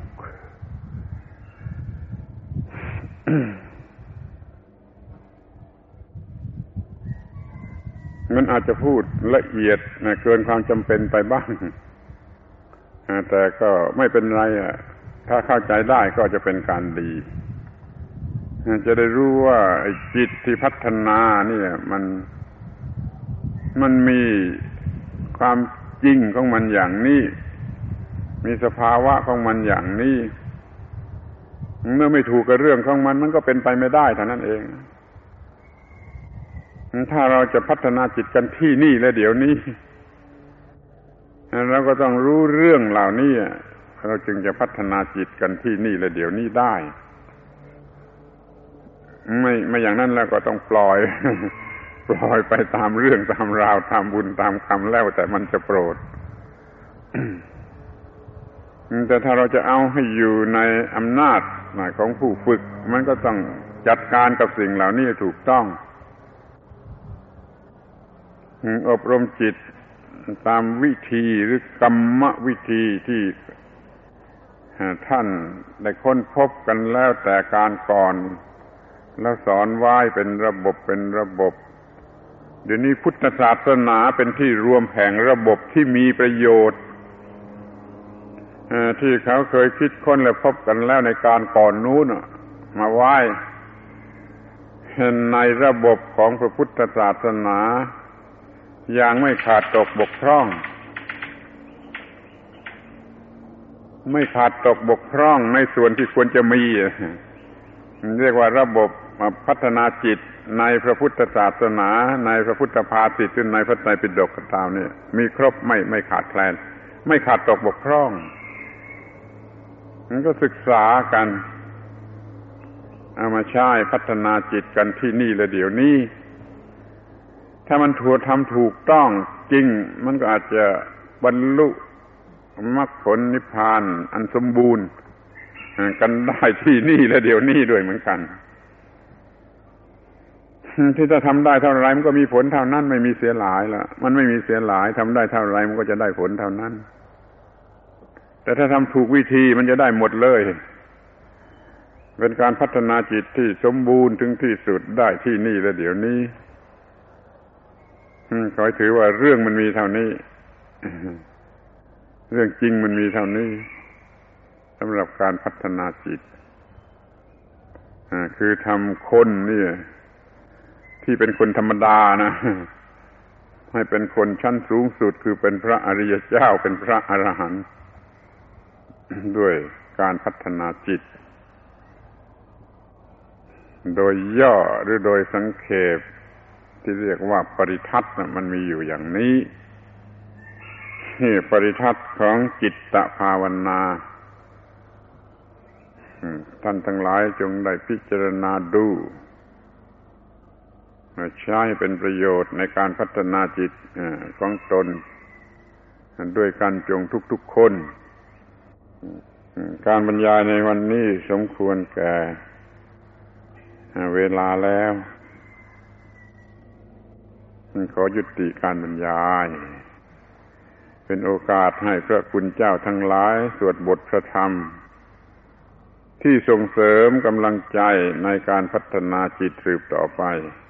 มันอาจจะพูดละเอียดเกินความจำเป็นไปบ้างแต่ก็ไม่เป็นไรถ้าเข้าใจได้ก็จะเป็นการดีจะได้รู้ว่าไอ้จิตที่พัฒนาเนี่ยมันมีความจริงของมันอย่างนี้มีสภาวะของมันอย่างนี้เมื่อไม่ถูกกับเรื่องของมันก็เป็นไปไม่ได้เท่านั้นเองถ้าเราจะพัฒนาจิตกันที่นี่และเดี๋ยวนี้เราก็ต้องรู้เรื่องเหล่านี้เราจึงจะพัฒนาจิตกันที่นี่และเดี๋ยวนี้ได้ไม่อย่างนั้นแล้วก็ต้องปล่อยไปตามเรื่องตามราวตามบุญตามกรรมแล้วแต่มันจะโปรด แต่ถ้าเราจะเอาให้อยู่ในอำนาจของผู้ฝึกมันก็ต้องจัดการกับสิ่งเหล่านี้ถูกต้องอบรมจิตตามวิธีหรือกรรมวิธีที่ท่านได้ค้นพบกันแล้วแต่การก่อนแล้วสอนไว้เป็นระบบเดี๋ยวนี้พุทธศาสนาเป็นที่รวมแห่งระบบที่มีประโยชน์ที่เขาเคยคิดค้นและพบกันแล้วในการก่อนนู้นมาไว้ในระบบของพระพุทธศาสนาอย่างไม่ขาดตกบกพร่องในส่วนที่ควรจะมีเรียกว่าระบบพัฒนาจิตในพระพุทธศาสนาในพระพุทธภาษิตหรือในพระไตรปิฎกก็ตามนี่มีครบไม่ขาดแคลนไม่ขาดตกบกพร่องมันก็ศึกษากันเอามาใช้พัฒนาจิตกันที่นี่และเดี๋ยวนี้ถ้ามันทำถูกต้องจริงมันก็อาจจะบรรลุมรรคผลนิพพานอันสมบูรณ์กันได้ที่นี่และเดี๋ยวนี้ด้วยเหมือนกันที่จะทำได้เท่าไรมันก็มีผลเท่านั้นไม่มีเสียหลายละมันไม่มีเสียหลายทำได้เท่าไรมันก็จะได้ผลเท่านั้นแต่ถ้าทำถูกวิธีมันจะได้หมดเลยเป็นการพัฒนาจิตที่สมบูรณ์ถึงที่สุดได้ที่นี่และเดี๋ยวนี้ขอให้ถือว่าเรื่องมันมีเท่านี้เรื่องจริงมันมีเท่านี้สำหรับการพัฒนาจิตคือทำคนนี่ที่เป็นคนธรรมดานะให้เป็นคนชั้นสูงสุดคือเป็นพระอริยเจ้าเป็นพระอรหันต์ด้วยการพัฒนาจิตโดยย่อหรือโดยสังเขปที่เรียกว่าปริทัศน์มันมีอยู่อย่างนี้ปริทัศน์ของจิตตภาวนาท่านทั้งหลายจงได้พิจารณาดูใช้เป็นประโยชน์ในการพัฒนาจิตของตนด้วยกันจงทุกๆคนการบรรยายในวันนี้สมควรแก่เวลาแล้วขอยุติการบรรยายเป็นโอกาสให้พระคุณเจ้าทั้งหลายสวดบทพระธรรมที่ส่งเสริมกำลังใจในการพัฒนาจิตสืบต่อไป